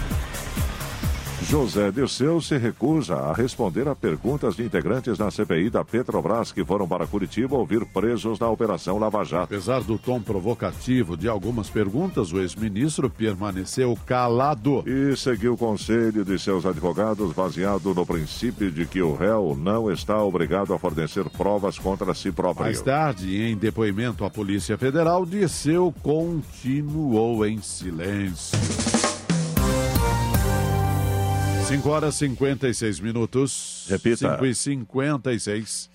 [SPEAKER 2] José Dirceu se recusa a responder a perguntas de integrantes da C P I da Petrobras que foram para Curitiba ouvir presos na Operação Lava Jato.
[SPEAKER 3] Apesar do tom provocativo de algumas perguntas, o ex-ministro permaneceu calado.
[SPEAKER 2] E seguiu o conselho de seus advogados, baseado no princípio de que o réu não está obrigado a fornecer provas contra si próprio.
[SPEAKER 3] Mais tarde, em depoimento à Polícia Federal, Dirceu continuou em silêncio. cinco horas e cinquenta e seis minutos.
[SPEAKER 2] Repita.
[SPEAKER 3] cinco e cinquenta e seis.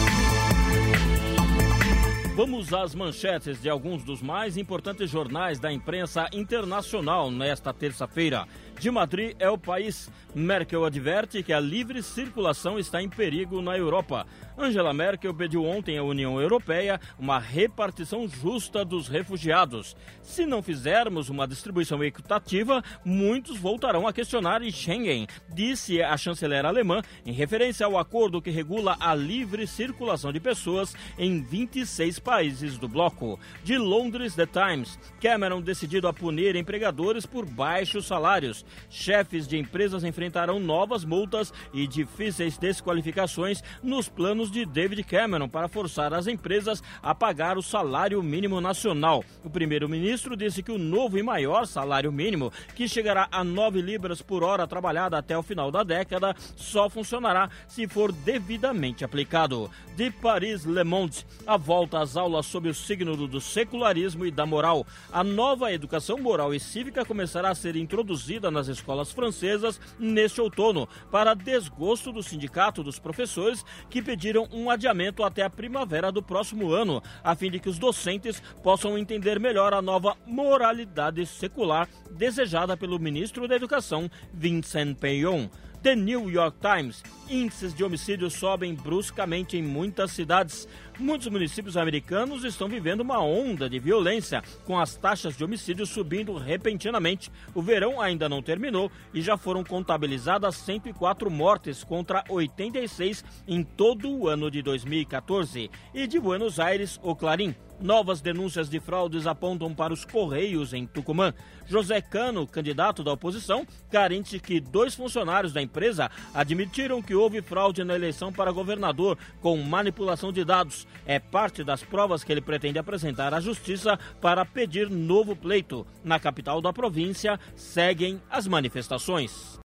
[SPEAKER 9] Vamos às manchetes de alguns dos mais importantes jornais da imprensa internacional nesta terça-feira. De Madrid é o país. Merkel adverte que a livre circulação está em perigo na Europa. Angela Merkel pediu ontem à União Europeia uma repartição justa dos refugiados. Se não fizermos uma distribuição equitativa, muitos voltarão a questionar Schengen, disse a chanceler alemã, em referência ao acordo que regula a livre circulação de pessoas em vinte e seis países do bloco. De Londres, The Times. Cameron decidido a punir empregadores por baixos salários. Chefes de empresas enfrentarão novas multas e difíceis desqualificações nos planos de David Cameron para forçar as empresas a pagar o salário mínimo nacional. O primeiro-ministro disse que o novo e maior salário mínimo, que chegará a nove libras por hora trabalhada até o final da década, só funcionará se for devidamente aplicado. De Paris, Le Monde, a volta às aulas sob o signo do secularismo e da moral. A nova educação moral e cívica começará a ser introduzida nas escolas francesas neste outono, para desgosto do sindicato dos professores, que pediram um adiamento até a primavera do próximo ano, a fim de que os docentes possam entender melhor a nova moralidade secular desejada pelo ministro da Educação, Vincent Peillon. The New York Times. Índices de homicídios sobem bruscamente em muitas cidades. Muitos municípios americanos estão vivendo uma onda de violência, com as taxas de homicídios subindo repentinamente. O verão ainda não terminou e já foram contabilizadas cento e quatro mortes contra oitenta e seis em todo o ano de dois mil e quatorze. E de Buenos Aires, o Clarim. Novas denúncias de fraudes apontam para os Correios em Tucumã. José Cano, candidato da oposição, garante que dois funcionários da empresa admitiram que houve fraude na eleição para governador com manipulação de dados. É parte das provas que ele pretende apresentar à justiça para pedir novo pleito. Na capital da província, seguem as manifestações.